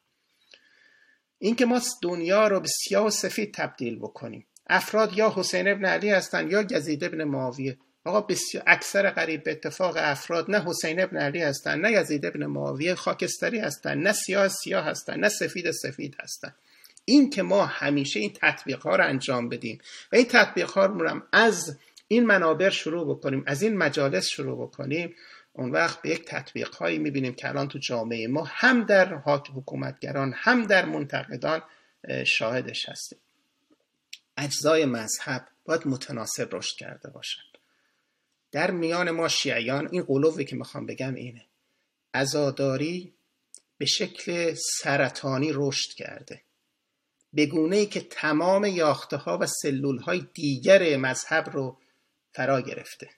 این که ما دنیا رو به سیاه و سفید تبدیل بکنیم، افراد یا حسین ابن علی هستن یا یزید ابن معاویه. آقا بسیار اکثر قریب به اتفاق افراد نه حسین ابن علی هستن، نه یزید ابن معاویه، خاکستری هستن، نه سیاه سیاه هستن، نه سفید سفید هستن. این که ما همیشه این تطبیق ها رو انجام بدیم و این تطبیق ها رو هم از این منابر شروع بکنیم، از این مجالس شروع بکنیم، اون وقت به یک تطبیق هایی میبینیم که الان تو جامعه ما هم در حکومتگران هم در منتقدان شاهدش هستیم. اجزای مذهب باید متناسب رشد کرده باشند. در میان ما شیعیان این قلوبی که میخوام بگم اینه، عزاداری به شکل سرطانی رشد کرده، به گونه‌ای که تمام یاخته ها و سلول های دیگر مذهب رو فرا گرفته.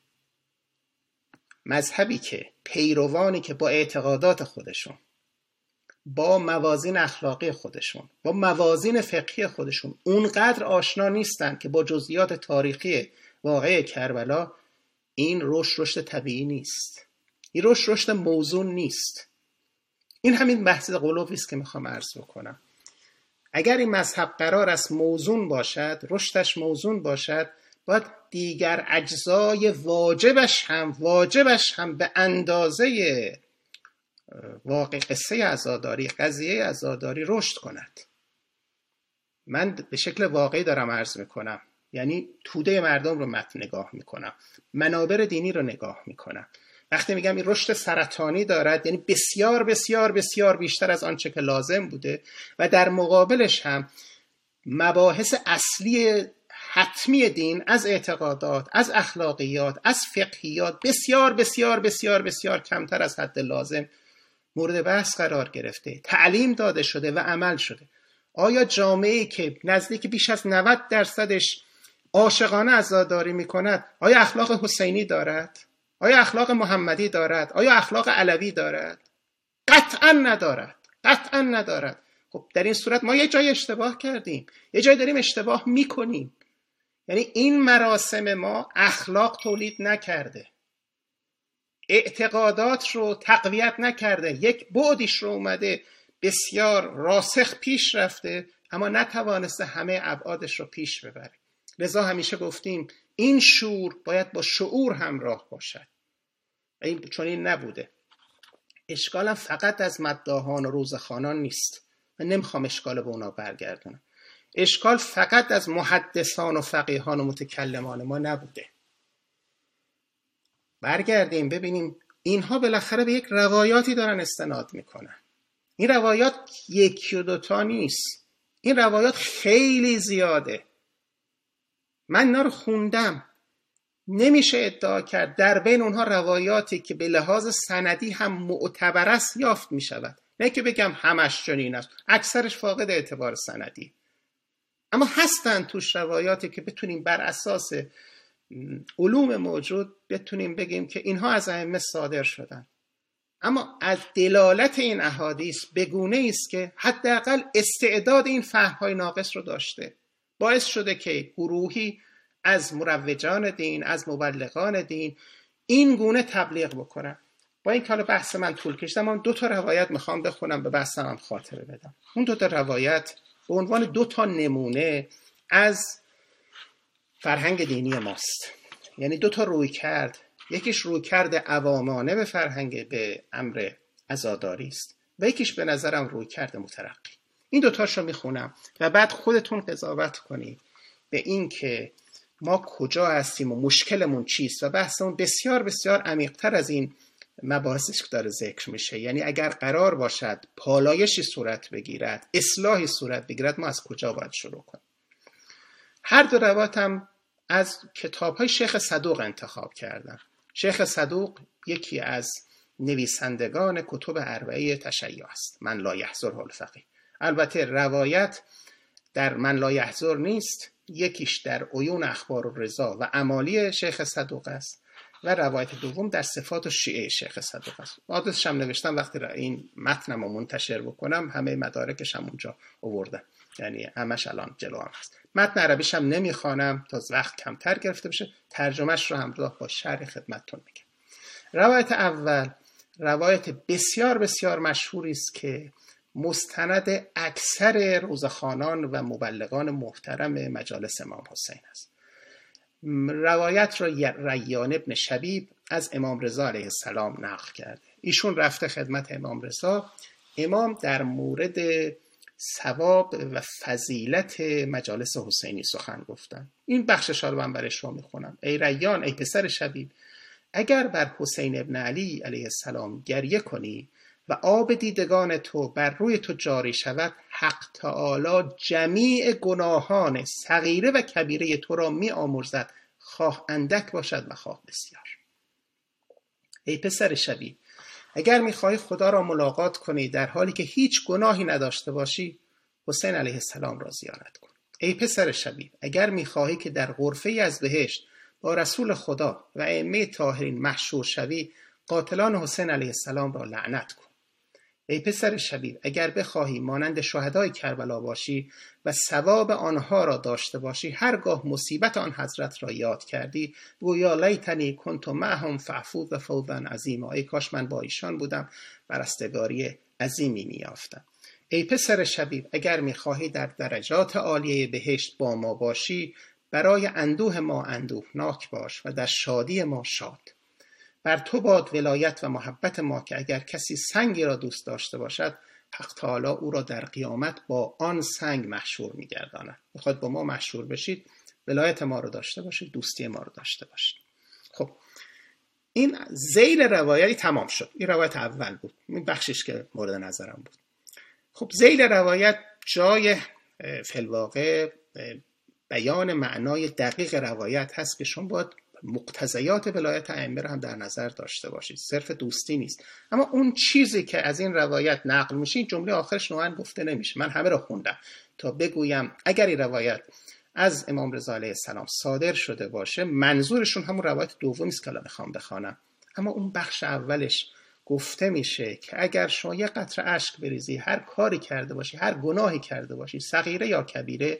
مذهبی که پیروانی که با اعتقادات خودشون، با موازین اخلاقی خودشون، با موازین فقهی خودشون اونقدر آشنا نیستن که با جزئیات تاریخی واقعه کربلا، این رشد رشد طبیعی نیست، این رشد رشد موزون نیست. این همین بحث قلوبی است که میخوام عرض بکنم. اگر این مذهب قرار است موزون باشد، رشدش موزون باشد، باید دیگر اجزای واجبش هم واجبش هم به اندازه واقع قصه عزاداری، قضیه عزاداری رشد کند. من به شکل واقعی دارم عرض میکنم، یعنی توده مردم رو متن نگاه میکنم، منابر دینی رو نگاه میکنم. وقتی میگم این رشد سرطانی دارد، یعنی بسیار بسیار بسیار بیشتر از آنچه که لازم بوده و در مقابلش هم مباحث اصلی حتمی دین از اعتقادات، از اخلاقیات، از فقهیات بسیار بسیار بسیار بسیار کمتر از حد لازم مورد بحث قرار گرفته، تعلیم داده شده و عمل شده. آیا جامعه‌ای که نزدیک بیش از نود درصدش عاشقانه عزاداری میکند، آیا اخلاق حسینی دارد؟ آیا اخلاق محمدی دارد؟ آیا اخلاق علوی دارد؟ قطعا ندارد، قطعا ندارد. خب در این صورت ما یه جای اشتباه کردیم، یه جای داریم اشتباه میکنیم. یعنی این مراسم ما اخلاق تولید نکرده، اعتقادات رو تقویت نکرده، یک بعدیش رو اومده بسیار راسخ پیش رفته اما نتوانسته همه ابعادش رو پیش ببره. لذا همیشه گفتیم این شور باید با شعور همراه باشد. این چون این نبوده. اشکالم فقط از مداحان و روزخوانان نیست، من نمیخوام اشکال به اونا برگردونم. اشکال فقط از محدثان و فقیهان و متکلمان ما نبوده. برگردیم ببینیم اینها بالاخره به یک روایاتی دارن استناد میکنن. این روایات یکی و دوتا نیست، این روایات خیلی زیاده. من اینا رو خوندم، نمیشه ادعا کرد در بین اونها روایاتی که به لحاظ سندی هم معتبر است یافت میشود. نه که بگم همش چنین است، اکثرش فاقد اعتبار سندی، اما هستن توش روایاتی که بتونیم بر اساس علوم موجود بتونیم بگیم که اینها از ائمه صادر شدن. اما از دلالت این احادیث به گونه‌ای است که حداقل استعداد این فهم‌های ناقص رو داشته، باعث شده که گروهی از مروجان دین، از مبلغان دین این گونه تبلیغ بکنن. با این که حالا بحث من طول کشید، اما دو تا روایت میخوام بخونم به بحثم هم خاطره بدم. اون دو تا روایت به عنوان دو تا نمونه از فرهنگ دینی ماست، یعنی دو تا روی کرد. یکیش روی کرد عوامانه به فرهنگ به امر عزاداری است و یکیش به نظرم روی کرد مترقی. این دوتاشو میخونم و بعد خودتون قضاوت کنید به این که ما کجا هستیم و مشکلمون چیست و بحثمون بسیار بسیار عمیق‌تر از این مباحثش داره ذکر میشه. یعنی اگر قرار باشد پالایشی صورت بگیرد، اصلاحی صورت بگیرد، ما از کجا باید شروع کنیم؟ هر دو روایت هم از کتاب‌های شیخ صدوق انتخاب کردم. شیخ صدوق یکی از نویسندگان کتب اربعه تشیع است، من لا یحضره الفقیه. البته روایت در من لا یحضر نیست، یکیش در عیون اخبار الرضا و امالی شیخ صدوق است و روایت دوم در صفات شیعه شیخ صدوق است. آدرسش هم نوشتم، وقتی را این متنم رو منتشر بکنم همه مدارکش هم اونجا آوردم، یعنی همش الان جلو هم هست. متن عربیش هم نمیخوانم تا وقت کمتر گرفته بشه، ترجمهش رو همراه با شرح خدمتتون میگم. روایت اول روایت بسیار بسیار مشهوری است که مستند اکثر روزخوانان و مبلغان محترم مجالس امام حسین است. روایت را ریان ابن شبیب از امام رضا علیه السلام نقل کرده. ایشون رفته خدمت امام رضا، امام در مورد ثواب و فضیلت مجالس حسینی سخن گفتن. این بخشش رو من برای شما میخونم. ای ریان، ای پسر شبیب، اگر بر حسین ابن علی علیه السلام گریه کنی و آب دیدگان تو بر روی تو جاری شود، حق تعالی جمیع گناهان صغیره و کبیره تو را می آمرزد، خواه اندک باشد و خواه بسیار. ای پسر شبیب، اگر میخواهی خدا را ملاقات کنی در حالی که هیچ گناهی نداشته باشی، حسین علیه السلام را زیارت کن. ای پسر شبیب، اگر میخواهی که در غرفه‌ای از بهشت با رسول خدا و ائمه طاهرین محشور شوی، قاتلان حسین علیه السلام را لعنت کن. ای پسر شبیب، اگر بخواهی مانند شهدای کربلا باشی و ثواب آنها را داشته باشی، هرگاه مصیبت آن حضرت را یاد کردی، گویا لیتنی کنت معهم فافوز فوزا عظیما، ای کاش من با ایشان بودم و رستگاری عظیمی میافتم. ای پسر شبیب، اگر میخواهی در درجات عالیه بهشت با ما باشی، برای اندوه ما اندوهناک باش و در شادی ما شاد. بر تو باد ولایت و محبت ما که اگر کسی سنگی را دوست داشته باشد، حق تعالی او را در قیامت با آن سنگ محشور می‌گرداند. میخواد با ما محشور بشید، ولایت ما رو داشته باشید، دوستی ما رو داشته باشید. خب این ذیل روایتی تمام شد. این روایت اول بود، این بخشش که مورد نظرم بود. خب ذیل روایت جای فی الواقع بیان معنای دقیق روایت هست که شما باید مقتضیات ولایت ائمه را هم در نظر داشته باشید. صرف دوستی نیست. اما اون چیزی که از این روایت نقل میشه، این جمله آخرش نوعاً گفته نمیشه. من همه را خوندم تا بگویم اگر این روایت از امام رضا علیه السلام صادر شده باشه، منظورشون همون روایت دومی است که الان میخوام بخوانم. اما اون بخش اولش گفته میشه که اگر شما یه قطره اشک بریزی، هر کاری کرده باشی، هر گناهی کرده باشی، صغیره یا کبیره،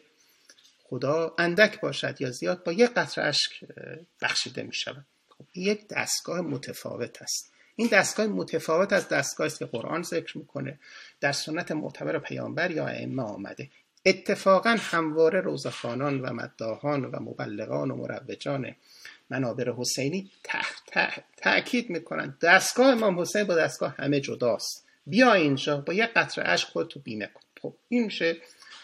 خدا اندک باشد یا زیاد، با یک قطره اشک بخشیده می شود. خب این یک دستگاه متفاوت است. این دستگاه متفاوت از دستگاهی است که قرآن ذکر میکنه، در سنت معتبر پیامبر یا ائمه آمده. اتفاقا همواره روزخوانان و مداحان و مبلغان و مروجان منابر حسینی تأکید میکنن دستگاه امام حسین با دستگاه همه جداست. بیا اینجا با یک قطره اشک خودتو بیمه کن. خب این میشه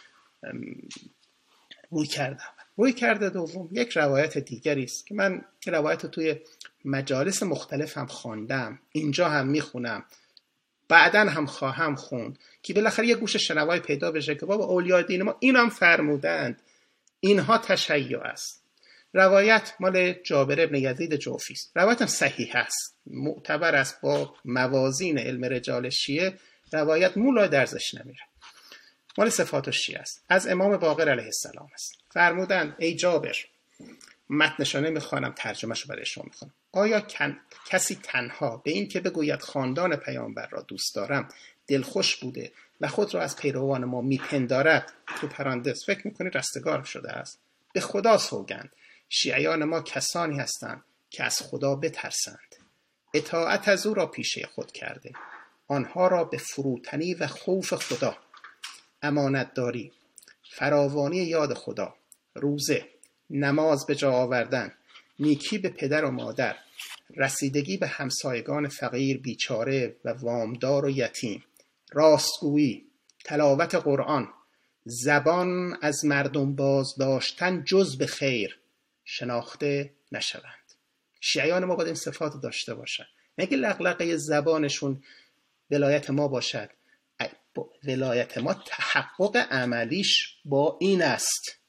روی کرده. روی کرده دوم یک روایت دیگری است که من این روایت رو توی مجالس مختلف هم خواندم، اینجا هم میخونم، بعداً هم خواهم خوند که بالاخره یه گوش شنوای پیدا بشه که بابا اولیاء دین ما این هم فرمودند، اینها تشیع است. روایت مال جابر ابن یزید جوفی است. روایت هم صحیح است، معتبر است، با موازین علم رجال شیعه روایت مولا درزش نمیره. مال صفات شیعه است، از امام باقر علیه السلام است. فرمودند ای جابر، متنشو نمیخوانم، ترجمهشو برای شما میخوانم. آیا کن... کسی تنها به این که بگوید خاندان پیامبر را دوست دارم دلخوش بوده و خود را از پیروان ما میپندارد، تو پرانتز فکر میکنی رستگار شده است؟ به خدا سوگند شیعیان ما کسانی هستند که از خدا بترسند، اطاعت از او را پیشه خود کرده، آنها را به فروتنی و خوف خدا، امانتداری، فراوانی یاد خدا، روزه، نماز به جا آوردن، نیکی به پدر و مادر، رسیدگی به همسایگان فقیر بیچاره و وامدار و یتیم، راستگویی، تلاوت قرآن، زبان از مردم باز داشتن جز به خیر شناخته نشوند. شیعیان ما باید این صفات داشته باشند. مگه لقلقه زبانشون ولایت ما باشد؟ ولایت ما تحقق عملیش با این است: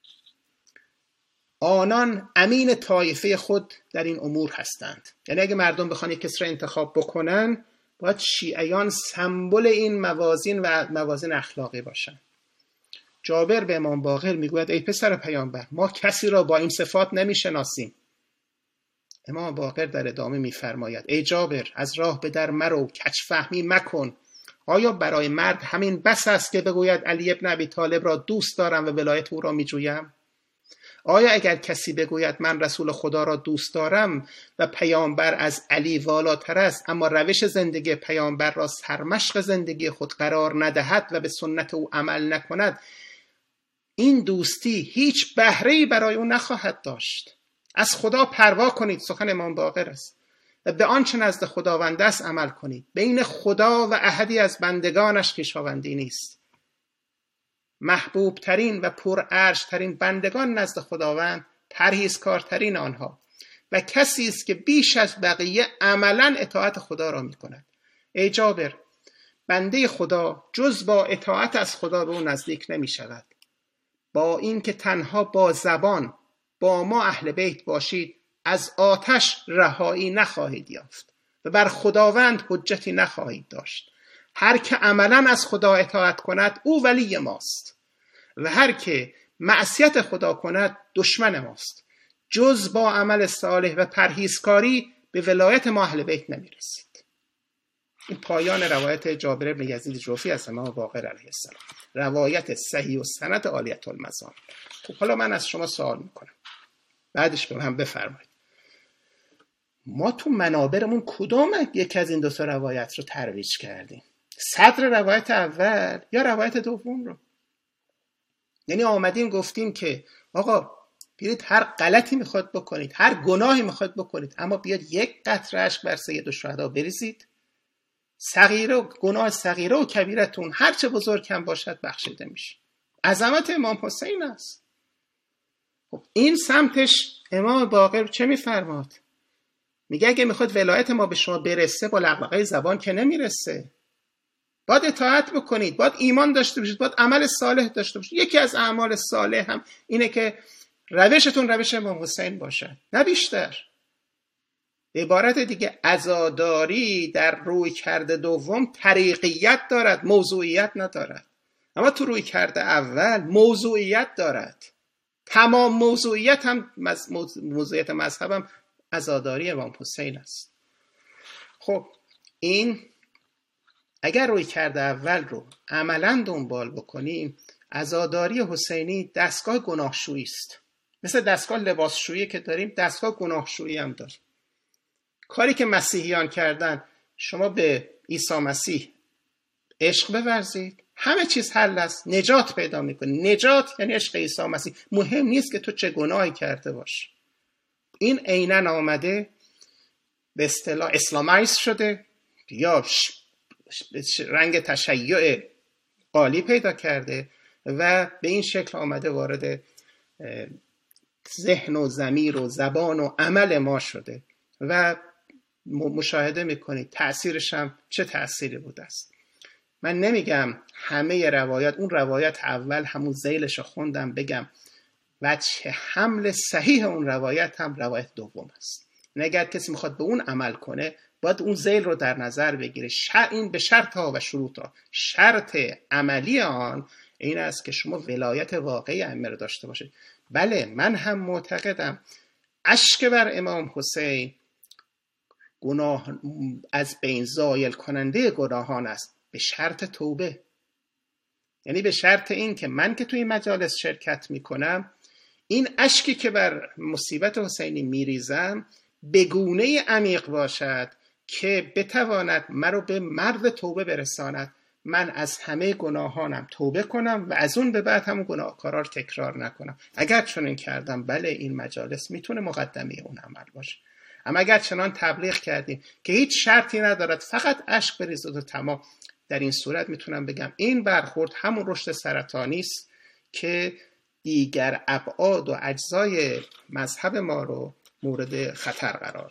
آنان امین طایفه خود در این امور هستند. یعنی اگه مردم بخوان یک کس را انتخاب بکنن، باید شیعیان سمبل این موازین و موازین اخلاقی باشن. جابر به امام باقر میگوید: ای پسر پیامبر، ما کسی را با این صفات نمیشناسیم. امام باقر در ادامه میفرماید: ای جابر، از راه به در مرو، کج فهمی مکن. آیا برای مرد همین بس است که بگوید علی ابن ابی طالب را دوست دارم و ولایت او را میجویم؟ آیا اگر کسی بگوید من رسول خدا را دوست دارم و پیامبر از علی والاتر است، اما روش زندگی پیامبر را سرمشق زندگی خود قرار ندهد و به سنت او عمل نکند، این دوستی هیچ بهره‌ای برای او نخواهد داشت. از خدا پروا کنید، سخن امام باقر است، و به آنچه نزد خداوند است عمل کنید. بین خدا و احدی از بندگانش خویشاوندی نیست. محبوب ترین و پر ارج ترین بندگان نزد خداوند پرهیزکارترین آنها و کسی است که بیش از بقیه عملا اطاعت خدا را می کند. ای جابر، بنده خدا جز با اطاعت از خدا به او نزدیک نمی شود. با این که تنها با زبان با ما اهل بیت باشید، از آتش رهایی نخواهید یافت و بر خداوند حجتی نخواهید داشت. هر که عملا از خدا اطاعت کند او ولی ماست و هر که معصیت خدا کند دشمن ماست. جز با عمل صالح و پرهیزکاری به ولایت ما اهل بیت نمیرسید. این پایان روایت جابر بن یزید جوفی از امام باقر علیه السلام، روایت صحیح و سند عالیة المزان. خب حالا من از شما سوال میکنم، بعدش به من بفرمایید ما تو منابرمون کدوم یک از این دو تا روایت رو ترویج کردیم؟ صدر روایت اول یا روایت دوم رو؟ یعنی آمدیم گفتیم که آقا بیایید هر غلطی میخواد بکنید، هر گناهی میخواد بکنید، اما بیاد یک قطره اشک بر سید الشهدا بریزید، صغیره و گناه صغیره و کبیرتون هر چه بزرگ هم باشد بخشیده میشه. عظمت امام حسین است. خب این سمتش امام باقر چه میفرماد؟ میگه اگه میخواد ولایت ما به شما برسه با لقلقه زبان که نمیرسه. باید اطاعت بکنید، باید ایمان داشته باشید، باید عمل صالح داشته باشید. یکی از اعمال صالح هم اینه که روشتون روش امام حسین باشه، نه بیشتر. به عبارت دیگه عزاداری در روی کرده دوم طریقیت دارد، موضوعیت ندارد. اما تو روی کرده اول موضوعیت دارد. تمام موضوعیت هم موضوعیت مذهب هم عزاداری امام حسین است. خب این اگر روی کرده اول رو عملاً دنبال بکنیم، عزاداری حسینی دستگاه گناهشویی است. مثل دستگاه لباسشویی که داریم، دستگاه گناهشویی هم داریم. کاری که مسیحیان کردن، شما به عیسی مسیح عشق بورزید، همه چیز حل است، نجات پیدا میکنی. نجات یعنی عشق عیسی مسیح. مهم نیست که تو چه گناهی کرده باش. این عیناً آمده به اصطلاح اسلامایز شده یا رنگ تشیع قالی پیدا کرده و به این شکل آمده وارد ذهن و ضمیر و زبان و عمل ما شده و مشاهده میکنید تأثیرش هم چه تأثیری بوده است. من نمیگم همه روایات، اون روایت اول همون ذیلش خوندم بگم وجه حمل صحیح اون روایت هم روایت دوم است. اگر کسی میخواد به اون عمل کنه باید اون ذیل رو در نظر بگیره. شر این به شرط ها و شروط ها. شرط عملی آن این است که شما ولایت واقعی ائمه رو داشته باشید. بله من هم معتقدم اشک بر امام حسین گناه از بین زایل کننده گناهان است، به شرط توبه. یعنی به شرط این که من که توی مجالس شرکت میکنم، این اشکی که بر مصیبت حسینی میریزم به گونه عمیق باشد که بتواند مرا به مرد توبه برساند. من از همه گناهانم توبه کنم و از اون به بعد همون گناهکارا رو تکرار نکنم. اگر چنین کردم بله این مجالس میتونه مقدمه اون عمل باشه. اما اگر چنان تبلیغ کردیم که هیچ شرطی ندارد فقط اشک بریزید و تمام، در این صورت میتونم بگم این برخورد همون رشد سرطانی است که دیگر ابعاد و اجزای مذهب ما رو مورد خطر قرار داده.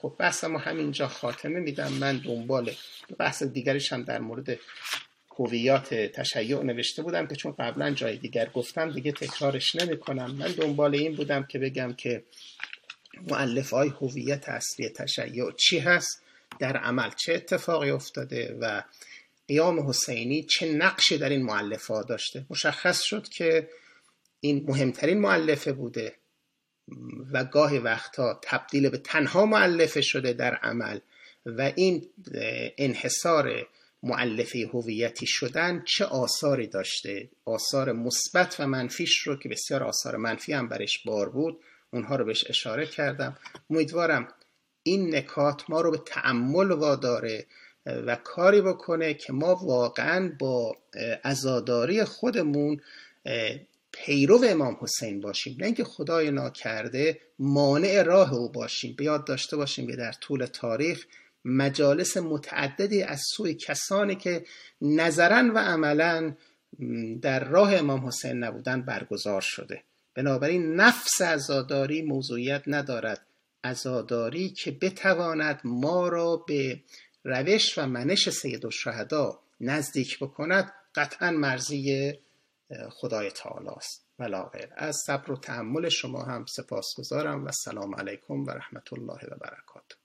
خب بحث ما همینجا خاتمه میدم. من دنبال بحث دیگریش هم در مورد هویت تشیع نوشته بودم که چون قبلا جای دیگر گفتم دیگه تکرارش نمی کنم. من دنبال این بودم که بگم که مؤلفه‌های هویت اصلی تشیع چی هست، در عمل چه اتفاقی افتاده و قیام حسینی چه نقشی در این مؤلفه‌ها داشته. مشخص شد که این مهمترین مؤلفه بوده و گاهی وقتا تبدیل به تنها مؤلفه شده در عمل و این انحصار مؤلفه هویتی شدن چه آثاری داشته، آثار مثبت و منفیش رو که بسیار آثار منفی هم برش بار بود اونها رو بهش اشاره کردم. امیدوارم این نکات ما رو به تأمل واداره و کاری بکنه که ما واقعا با عزاداری خودمون پیرو امام حسین باشیم، نه اینکه خدای ناکرده مانع راه او باشیم. به یاد داشته باشیم که در طول تاریخ مجالس متعددی از سوی کسانی که نظرا و عملا در راه امام حسین نبودن برگزار شده. بنابراین نفس عزاداری موضوعیت ندارد. عزاداری که بتواند ما را به روش و منش سیدالشهدا نزدیک بکند قطعا مرضی خدای تعالی است و لا غیر. از صبر و تحمل شما هم سپاسگزارم و السلام علیکم و رحمت الله و برکاته.